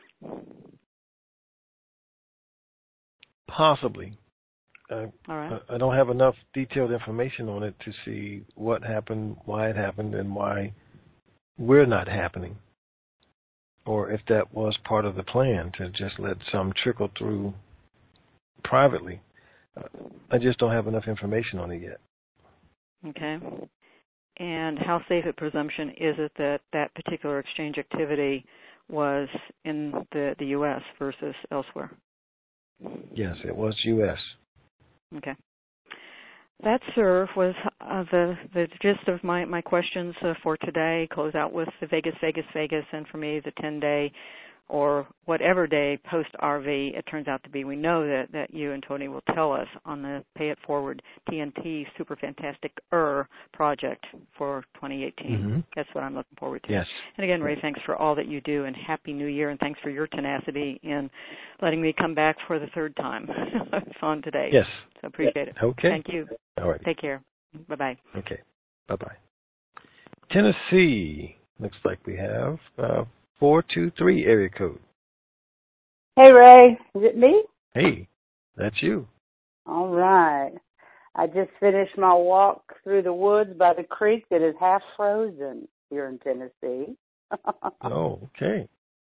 Possibly. Uh, All right. I don't have enough detailed information on it to see what happened, why it happened, and why we're not happening. Or if that was part of the plan to just let some trickle through privately. Uh, I just don't have enough information on it yet. Okay. And how safe a presumption is it that that particular exchange activity was in the, the U S versus elsewhere? Yes, it was U S Okay. That, sir, was uh, the the gist of my, my questions uh, for today. Close out with the Vegas, Vegas, Vegas, and for me, the ten-day or whatever day post-R V it turns out to be. We know that, that you and Tony will tell us on the Pay It Forward T N T Super Fantastic-er project for twenty eighteen. Mm-hmm. That's what I'm looking forward to. Yes. And again, Ray, thanks for all that you do, and Happy New Year, and thanks for your tenacity in letting me come back for the third time on today. Yes. So appreciate it. Okay. Thank you. All right. Take care. Bye-bye. Okay. Bye-bye. Tennessee. Looks like we have uh, four two three area code. Hey, Ray. Is it me? Hey, that's you. All right. I just finished my walk through the woods by the creek that is half frozen here in Tennessee. Oh, okay.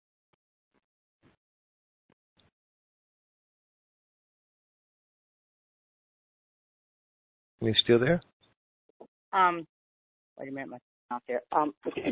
You still there? um, wait a minute, my out there. Um,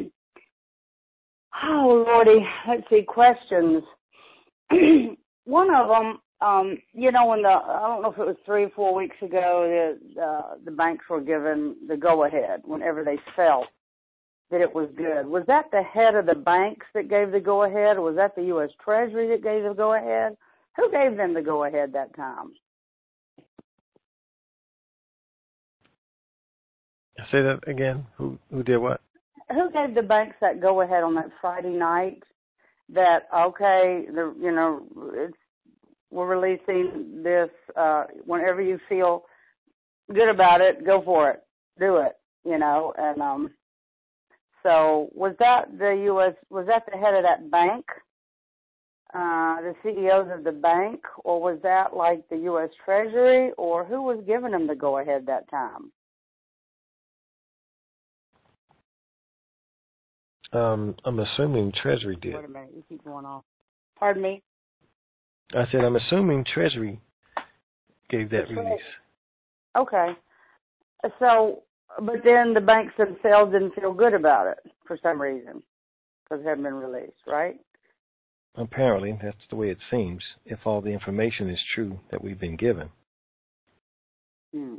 oh, Lordy. Let's see, questions. One of them, um, you know, when the, I don't know if it was three or four weeks ago, the, uh, the banks were given the go-ahead whenever they felt that it was good. Was that the head of the banks that gave the go-ahead, or was that the U S Treasury that gave the go-ahead? Who gave them the go-ahead that time? Say that again. Who who did what? Who gave the banks that go-ahead on that Friday night that, okay, the, you know, it's, we're releasing this, uh, whenever you feel good about it, go for it, do it, you know, and, um, so was that the U S, was that the head of that bank, uh, the C E Os of the bank, or was that like the U S Treasury, or who was giving them the go-ahead that time? Um, I'm assuming Treasury did. Wait a minute, you keep going off. Pardon me? I said I'm assuming Treasury gave that That's right. release. Okay. So, but then the banks themselves didn't feel good about it for some reason because it hadn't been released, right? Apparently, that's the way it seems, if all the information is true that we've been given. Hmm.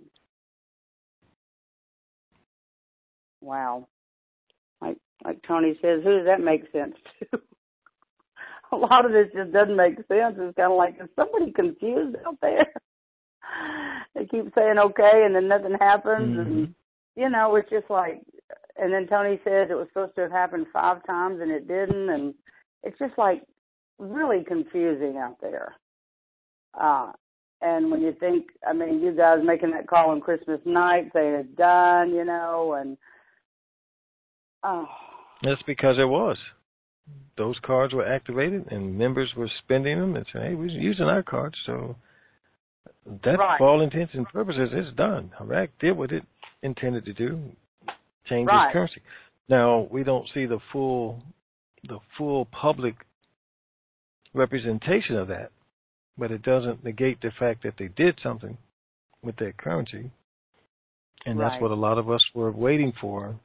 Wow. Like like Tony says, who does that make sense to? A lot of this just doesn't make sense. It's kind of like, is somebody confused out there? They keep saying okay, and then nothing happens, Mm-hmm. and you know, it's just like. And then Tony says it was supposed to have happened five times, and it didn't, and it's just like really confusing out there. Uh, and when you think, I mean, you guys making that call on Christmas night, saying it's done, you know, and oh, That's because it was. Those cards were activated, and members were spending them and saying, hey, we're using our cards, so that, right. for all intents and purposes, it's done. Iraq did what it intended to do, change Right. its currency. Now, we don't see the full, the full public representation of that, but it doesn't negate the fact that they did something with that currency, and Right. that's what a lot of us were waiting for,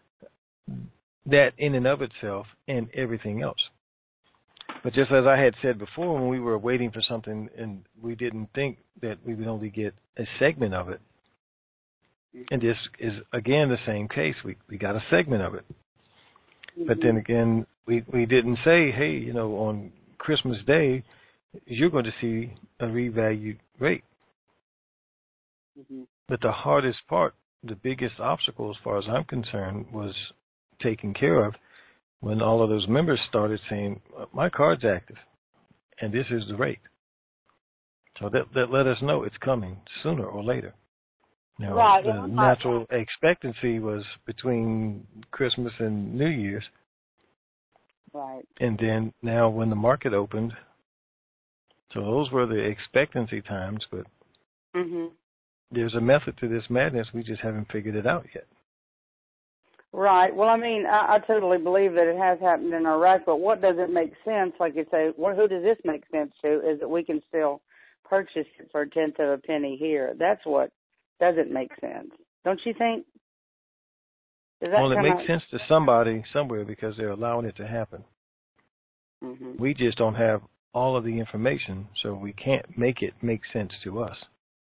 that in and of itself and everything else. But just as I had said before, when we were waiting for something and we didn't think that we would only get a segment of it, and this is, again, the same case. We we got a segment of it. Mm-hmm. But then again, we, we didn't say, hey, you know, on Christmas Day, you're going to see a revalued rate. Mm-hmm. But the hardest part, the biggest obstacle as far as I'm concerned, was taken care of when all of those members started saying, my card's active, and this is the rate. So that, that let us know it's coming sooner or later. You know, right. The natural expectancy was between Christmas and New Year's. Right. And then now when the market opened, so those were the expectancy times, but mm-hmm. there's a method to this madness. We just haven't figured it out yet. Right. Well, I mean, I, I totally believe that it has happened in Iraq, but what doesn't make sense, like you say, what, who does this make sense to, is that we can still purchase it for a tenth of a penny here. That's what doesn't make sense. Don't you think? Does that well, it kinda... makes sense to somebody somewhere because they're allowing it to happen. Mm-hmm. We just don't have all of the information, so we can't make it make sense to us.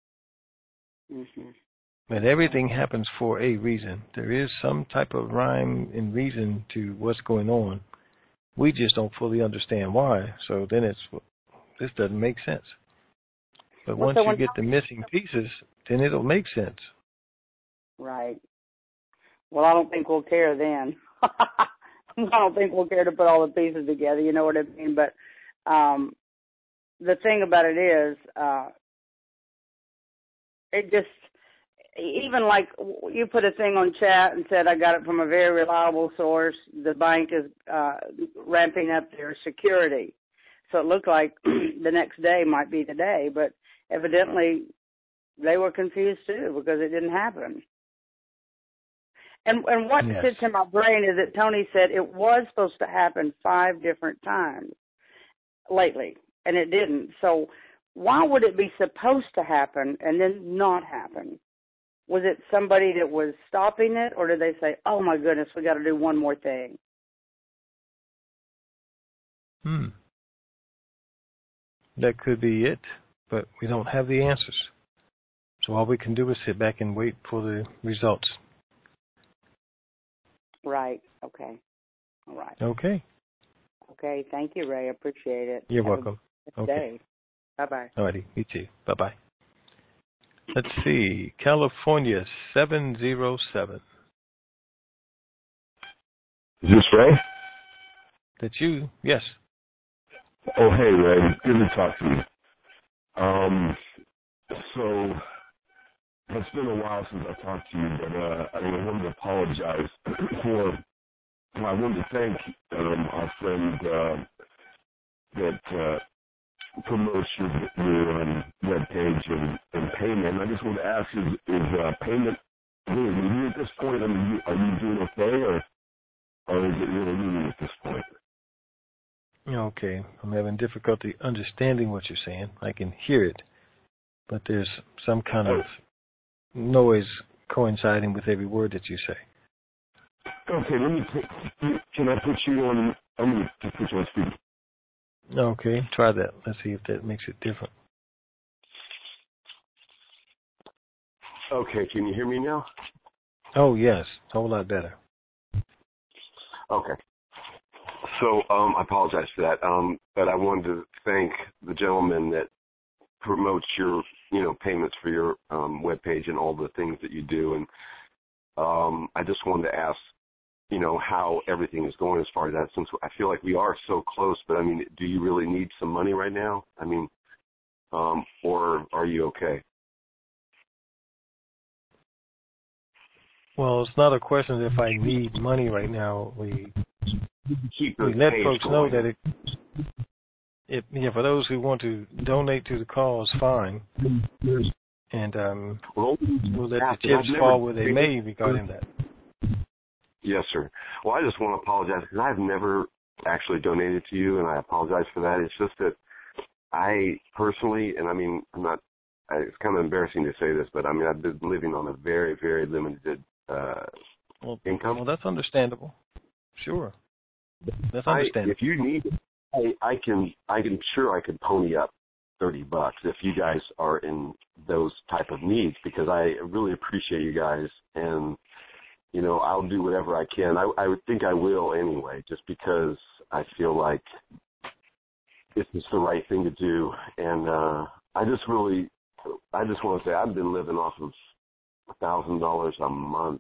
Mm-hmm. But everything happens for a reason. There is some type of rhyme and reason to what's going on. We just don't fully understand why. So then it's, this doesn't make sense. But well, once so you when get the missing pieces, then it'll make sense. Right. Well, I don't think we'll care then. I don't think we'll care to put all the pieces together, you know what I mean? But um, the thing about it is, uh, it just, even like you put a thing on chat and said, I got it from a very reliable source. The bank is uh, ramping up their security. So it looked like the next day might be the day, but evidently they were confused too because it didn't happen. And and what yes. sits in my brain is that Tony said it was supposed to happen five different times lately, and it didn't. So why would it be supposed to happen and then not happen? Was it somebody that was stopping it, or did they say, oh, my goodness, we got to do one more thing? Hmm. That could be it, but we don't have the answers. So all we can do is sit back and wait for the results. Right. Okay. All right. Okay. Okay. Thank you, Ray. I appreciate it. You're Have welcome. a good Okay. day. Bye-bye. All righty. Me too. Bye-bye. Let's see. California, seven zero seven. Is this Ray? That's you? Yes. Oh, hey, Ray. Good to talk to you. Um, so, it's been a while since I talked to you, but uh, I wanted to apologize for, well, I wanted to thank um, our friend uh, that uh, promotes your, your um, web page and, and payment. I just want to ask, is, is uh, payment, really, are you at this point, I mean, are you doing okay, or or is it really needed at this point? Okay, I'm having difficulty understanding what you're saying. I can hear it, but there's some kind of noise coinciding with every word that you say. Okay, let me put, can I put you on, I'm going to put you on speaker. Okay, try that. Let's see if that makes it different. Okay, can you hear me now? Oh, yes, a whole lot better. Okay. So um, I apologize for that, um, but I wanted to thank the gentleman that promotes your, you know, payments for your um, webpage and all the things that you do. And um, I just wanted to ask, you know, how everything is going as far as that, since I feel like we are so close. But, I mean, do you really need some money right now? I mean, um, or are you okay? Well, it's not a question if I need money right now. We Keep we let folks going. know that it, it, yeah, for those who want to donate to the cause, fine. And um, well, we'll let the chips fall where they may regarding that. Yes, sir. Well, I just want to apologize because I've never actually donated to you, and I apologize for that. It's just that I personally, and I mean, I'm not, I, it's kind of embarrassing to say this, but I mean, I've been living on a very, very limited uh, well, income. Well, that's understandable. Sure. That's understandable. I, if you need it, I, I can, I can, sure I could pony up thirty bucks if you guys are in those type of needs, because I really appreciate you guys, and you know, I'll do whatever I can. I, I would think I will anyway, just because I feel like this is the right thing to do. And uh, I just really, I just want to say I've been living off of a thousand dollars a month.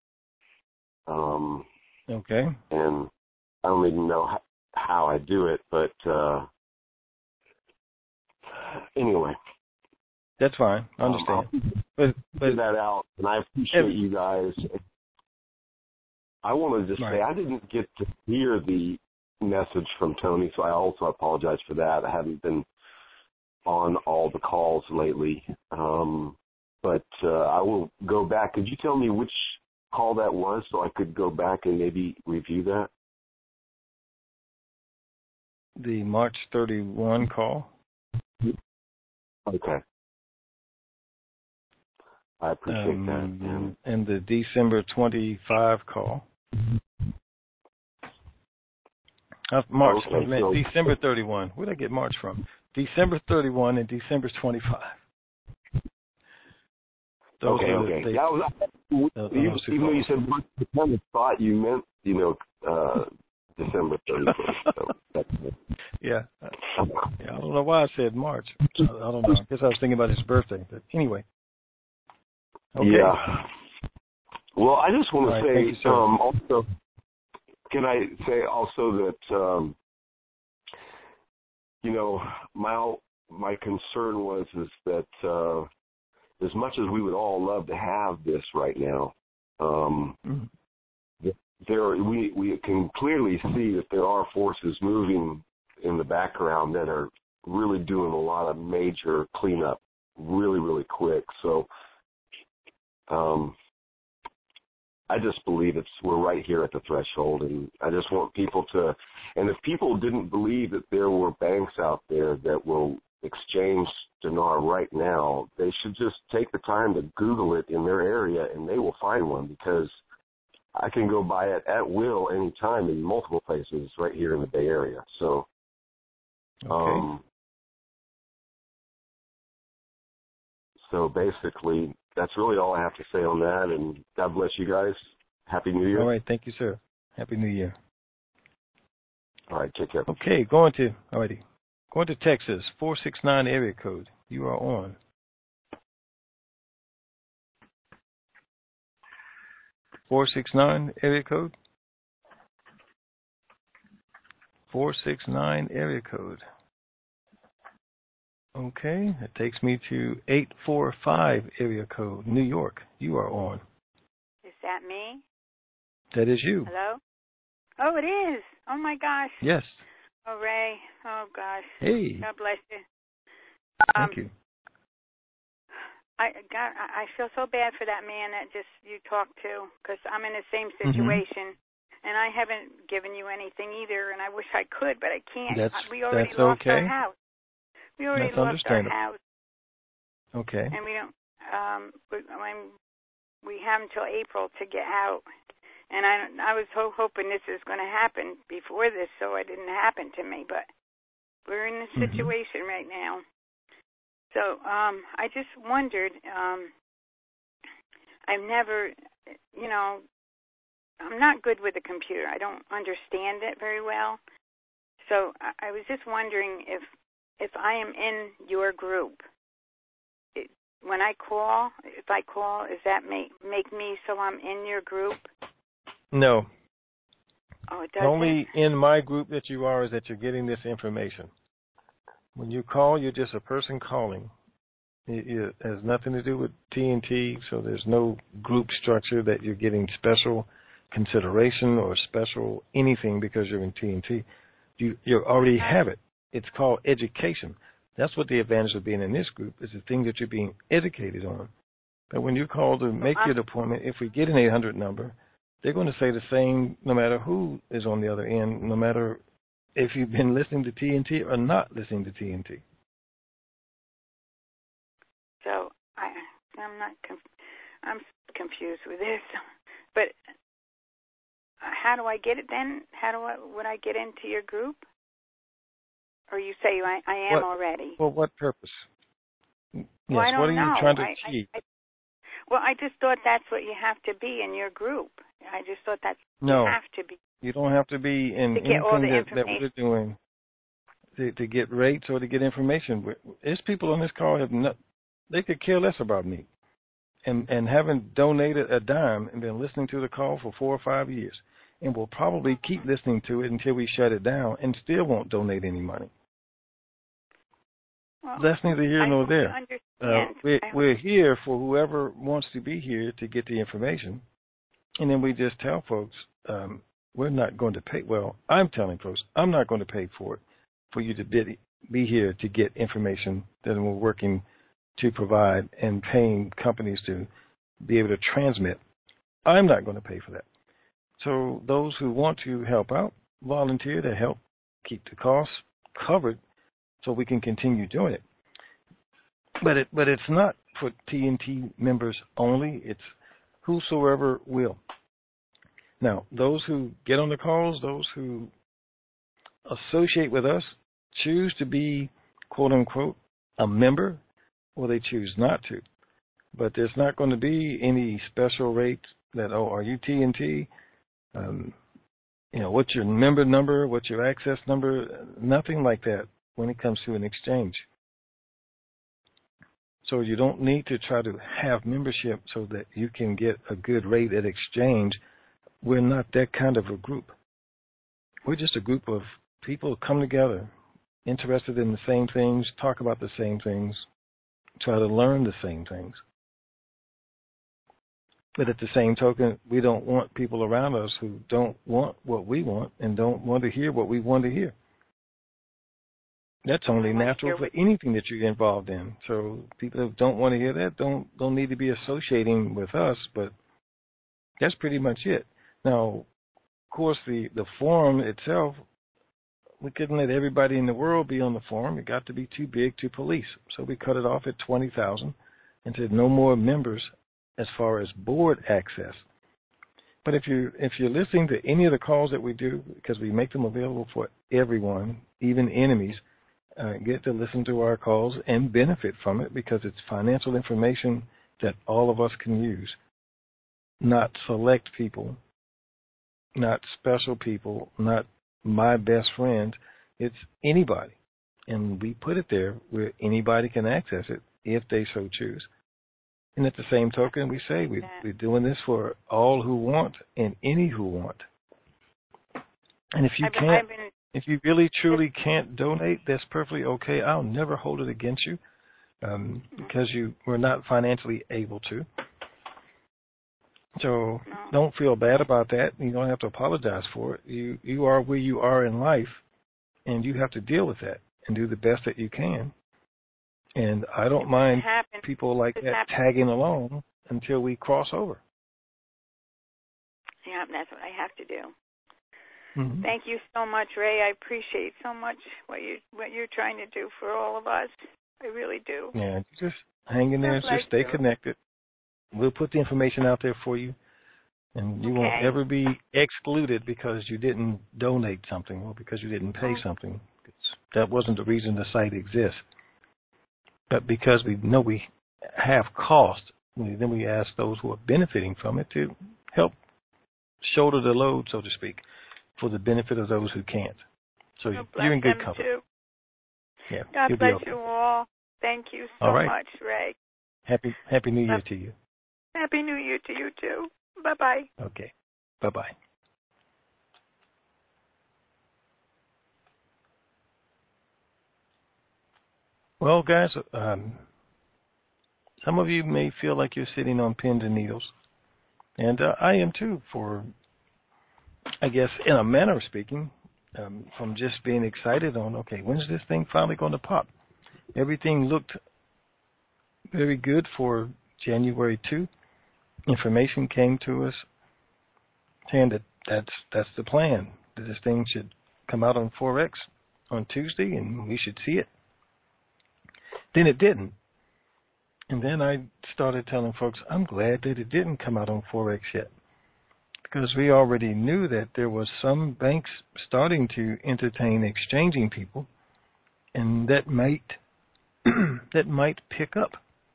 Um, okay. And I don't even know how, how I do it, but uh, anyway. That's fine. I understand. Um, but but that out, and I appreciate you guys. I want to just right. say I didn't get to hear the message from Tony, so I also apologize for that. I haven't been on all the calls lately, um, but uh, I will go back. Could you tell me which call that was so I could go back and maybe review that? The March thirty-first call. Okay. I appreciate um, that. And, and the December twenty-fifth call. Uh, March, okay, I meant so, December thirty-first. Where did I get March from? December thirty-first and December twenty-fifth. Those okay, okay. The, yeah, I was, those, even those even though you said March, I kind of thought you meant, you know, uh, December thirty-first. So that's it. Yeah. Uh, yeah. I don't know why I said March. I, I don't know. I guess I was thinking about his birthday. But anyway. Okay. Yeah. Well, I just want All to right, say you, um, also, can I say also that, um, you know, my my concern was is that uh, as much as we would all love to have this right now, um, mm-hmm. there we we can clearly see that there are forces moving in the background that are really doing a lot of major cleanup really, really quick. So um, I just believe it's we're right here at the threshold, and I just want people to, and if people didn't believe that there were banks out there that will exchange dinar right now, they should just take the time to Google it in their area, and they will find one, because I can go buy it at will anytime in multiple places right here in the Bay Area. So, okay. um, so basically, that's really all I have to say on that, and God bless you guys. Happy New Year. All right, thank you, sir. Happy New Year. All right, take care. Okay, going to, all righty. Going to Texas, four six nine area code. You are on. four six nine area code. four six nine area code. Okay, that takes me to eight four five area code, New York. You are on. Is that me? That is you. Hello? Oh, it is. Oh, my gosh. Yes. Oh, Ray. Oh, gosh. Hey. God bless you. Thank um, you. I God, I feel so bad for that man that just you talked to, because I'm in the same situation. and I haven't given you anything either, and I wish I could, but I can't. That's we already that's lost okay. our house. We already That's lost our understandable. house. Okay. And we don't. Um, we, I mean, we have until April to get out, and I I was ho- hoping this is going to happen before this, so it didn't happen to me. But we're in this Mm-hmm. situation right now. So um, I just wondered. Um, I've never, you know, I'm not good with the computer. I don't understand it very well. So I, I was just wondering if if I am in your group, it, when I call, if I call, does that make make me so I'm in your group? No. Oh, it doesn't? Only in my group that you are is that you're getting this information. When you call, you're just a person calling. It, it has nothing to do with T N T, so there's no group structure that you're getting special consideration or special anything because you're in T N T. You you already have it. It's called education. That's what the advantage of being in this group is, the thing that you're being educated on. But when you call to make your appointment, if we get an eight hundred number, they're going to say the same no matter who is on the other end, no matter if you've been listening to T N T or not listening to T N T. So I, I'm not, conf- I'm confused with this. But how do I get it then? How do I, would I get into your group? Or you say I, I am what, already? For what purpose? Yes, Well, I don't what are know. you trying to I, achieve? I, I, well, I just thought that's what you have to be in your group. I just thought that's no, you have to be. You don't have to be in to get all anything the that, that we're doing to, to get rates or to get information. There's people on this call have not, they could care less about me, and and haven't donated a dime and been listening to the call for four or five years, and will probably keep listening to it until we shut it down, and still won't donate any money. Well, that's neither here I nor hope there. you Uh, we're, I we're here for whoever wants to be here to get the information, and then we just tell folks um, we're not going to pay. Well, I'm telling folks I'm not going to pay for it for you to be, be here to get information that we're working to provide and paying companies to be able to transmit. I'm not going to pay for that. So those who want to help out, volunteer to help keep the costs covered so we can continue doing it. But it but it's not for T N T members only. It's whosoever will. Now, those who get on the calls, those who associate with us, choose to be, quote unquote, a member, or they choose not to. But there's not going to be any special rates that, oh, are you T N T? Um, you know, what's your member number? What's your access number? Nothing like that when it comes to an exchange. So you don't need to try to have membership so that you can get a good rate at exchange. We're not that kind of a group. We're just a group of people who come together, interested in the same things, talk about the same things, try to learn the same things. But at the same token, we don't want people around us who don't want what we want and don't want to hear what we want to hear. That's only natural for anything that you're involved in. So people who don't want to hear that don't don't need to be associating with us, but that's pretty much it. Now, of course, the, the forum itself, we couldn't let everybody in the world be on the forum. It got to be too big to police. So we cut it off at twenty thousand and said no more members as far as board access. But if you if you're listening to any of the calls that we do, because we make them available for everyone, even enemies, uh, get to listen to our calls and benefit from it because it's financial information that all of us can use, not select people, not special people, not my best friend. It's anybody. And we put it there where anybody can access it if they so choose. And at the same token, we say we, we're doing this for all who want and any who want. And if you I've been, can't, I've been, if you really truly can't donate, that's perfectly okay. I'll never hold it against you um, because you were not financially able to. So no. don't feel bad about that. You don't have to apologize for it. You you are where you are in life, and you have to deal with that and do the best that you can. And I don't mind people like that tagging along until we cross over. Yeah, that's what I have to do. Mm-hmm. Thank you so much, Ray. I appreciate so much what you what you're trying to do for all of us. I really do. Yeah, just hang in there and just stay you. connected. We'll put the information out there for you, and you okay. won't ever be excluded because you didn't donate something or because you didn't pay oh. something. It's, that wasn't the reason the site exists. But because we know we have cost, then we ask those who are benefiting from it to help shoulder the load, so to speak, for the benefit of those who can't. So God you're in good company. Too. Yeah, God bless okay. you all. Thank you so all right. much, Ray. Happy Happy New Year to you. Happy New Year to you too. Bye bye. Okay. Bye bye. Well, guys, um, some of you may feel like you're sitting on pins and needles, and uh, I am too. For I guess, in a manner of speaking, um, from just being excited on, okay, when's this thing finally going to pop? Everything looked very good for January second. Information came to us saying that that's, that's the plan, that this thing should come out on Forex on Tuesday and we should see it. Then it didn't. And then I started telling folks, I'm glad that it didn't come out on Forex yet, because we already knew that there was some banks starting to entertain exchanging people, and that might that might pick up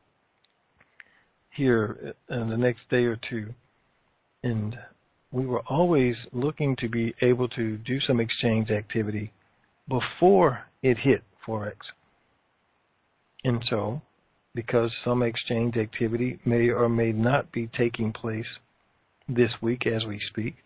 here in the next day or two. And we were always looking to be able to do some exchange activity before it hit Forex. And so, because some exchange activity may or may not be taking place this week as we speak,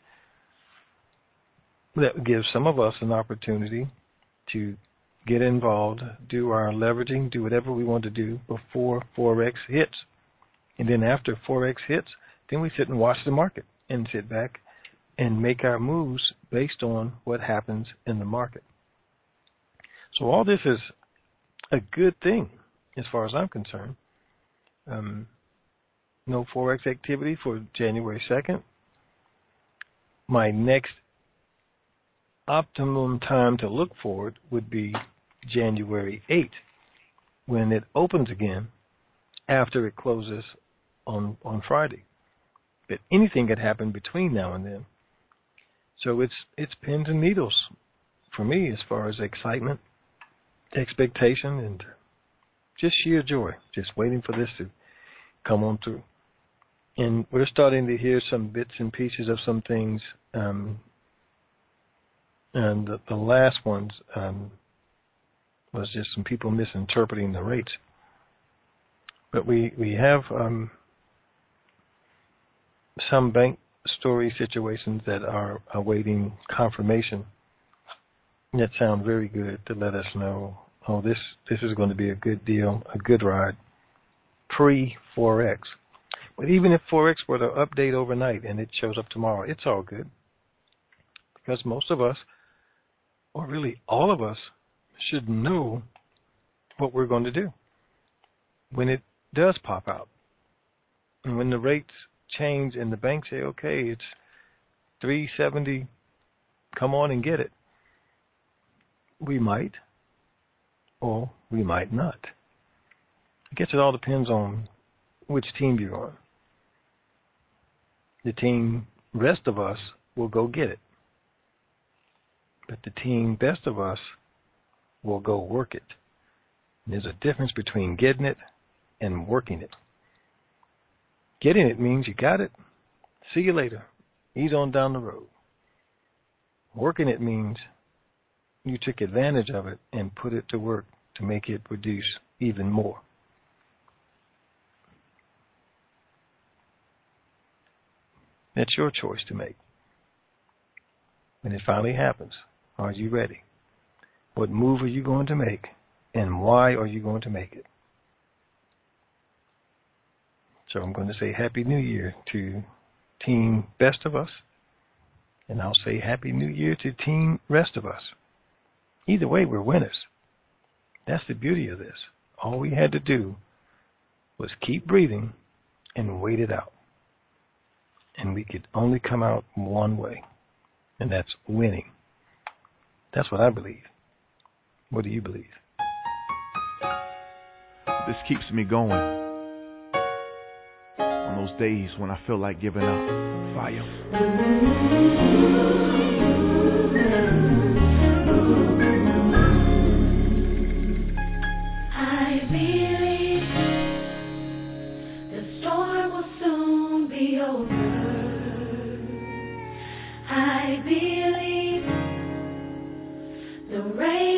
that gives some of us an opportunity to get involved, do our leveraging, do whatever we want to do before Forex hits. And then after Forex hits, then we sit and watch the market and sit back and make our moves based on what happens in the market. So all this is a good thing as far as I'm concerned. Um, no Forex activity for January second. My next optimum time to look forward would be January eighth, when it opens again after it closes on on Friday. But anything could happen between now and then. So it's it's pins and needles for me as far as excitement, expectation, and just sheer joy, just waiting for this to come on through. And we're starting to hear some bits and pieces of some things. Um, and the, the last ones um, was just some people misinterpreting the rates. But we, we have um, some bank story situations that are awaiting confirmation that sound very good to let us know, oh, this, this is going to be a good deal, a good ride, pre-Forex. But even if Forex were to update overnight and it shows up tomorrow, it's all good. Because most of us, or really all of us, should know what we're going to do when it does pop out. And when the rates change and the banks say, okay, it's three seventy, come on and get it. We might, or we might not. I guess it all depends on which team you're on. The team rest of us will go get it. But the team best of us will go work it. And there's a difference between getting it and working it. Getting it means you got it, see you later, ease on down the road. Working it means you took advantage of it and put it to work to make it produce even more. That's your choice to make. When it finally happens, are you ready? What move are you going to make, and why are you going to make it? So I'm going to say Happy New Year to Team Best of Us, and I'll say Happy New Year to Team Rest of Us. Either way, we're winners. That's the beauty of this. All we had to do was keep breathing and wait it out. And we could only come out one way. and that's winning. That's what I believe. What do you believe? This keeps me going on those days when I feel like giving up. Fire. I believe the storm will soon be over. I believe the rain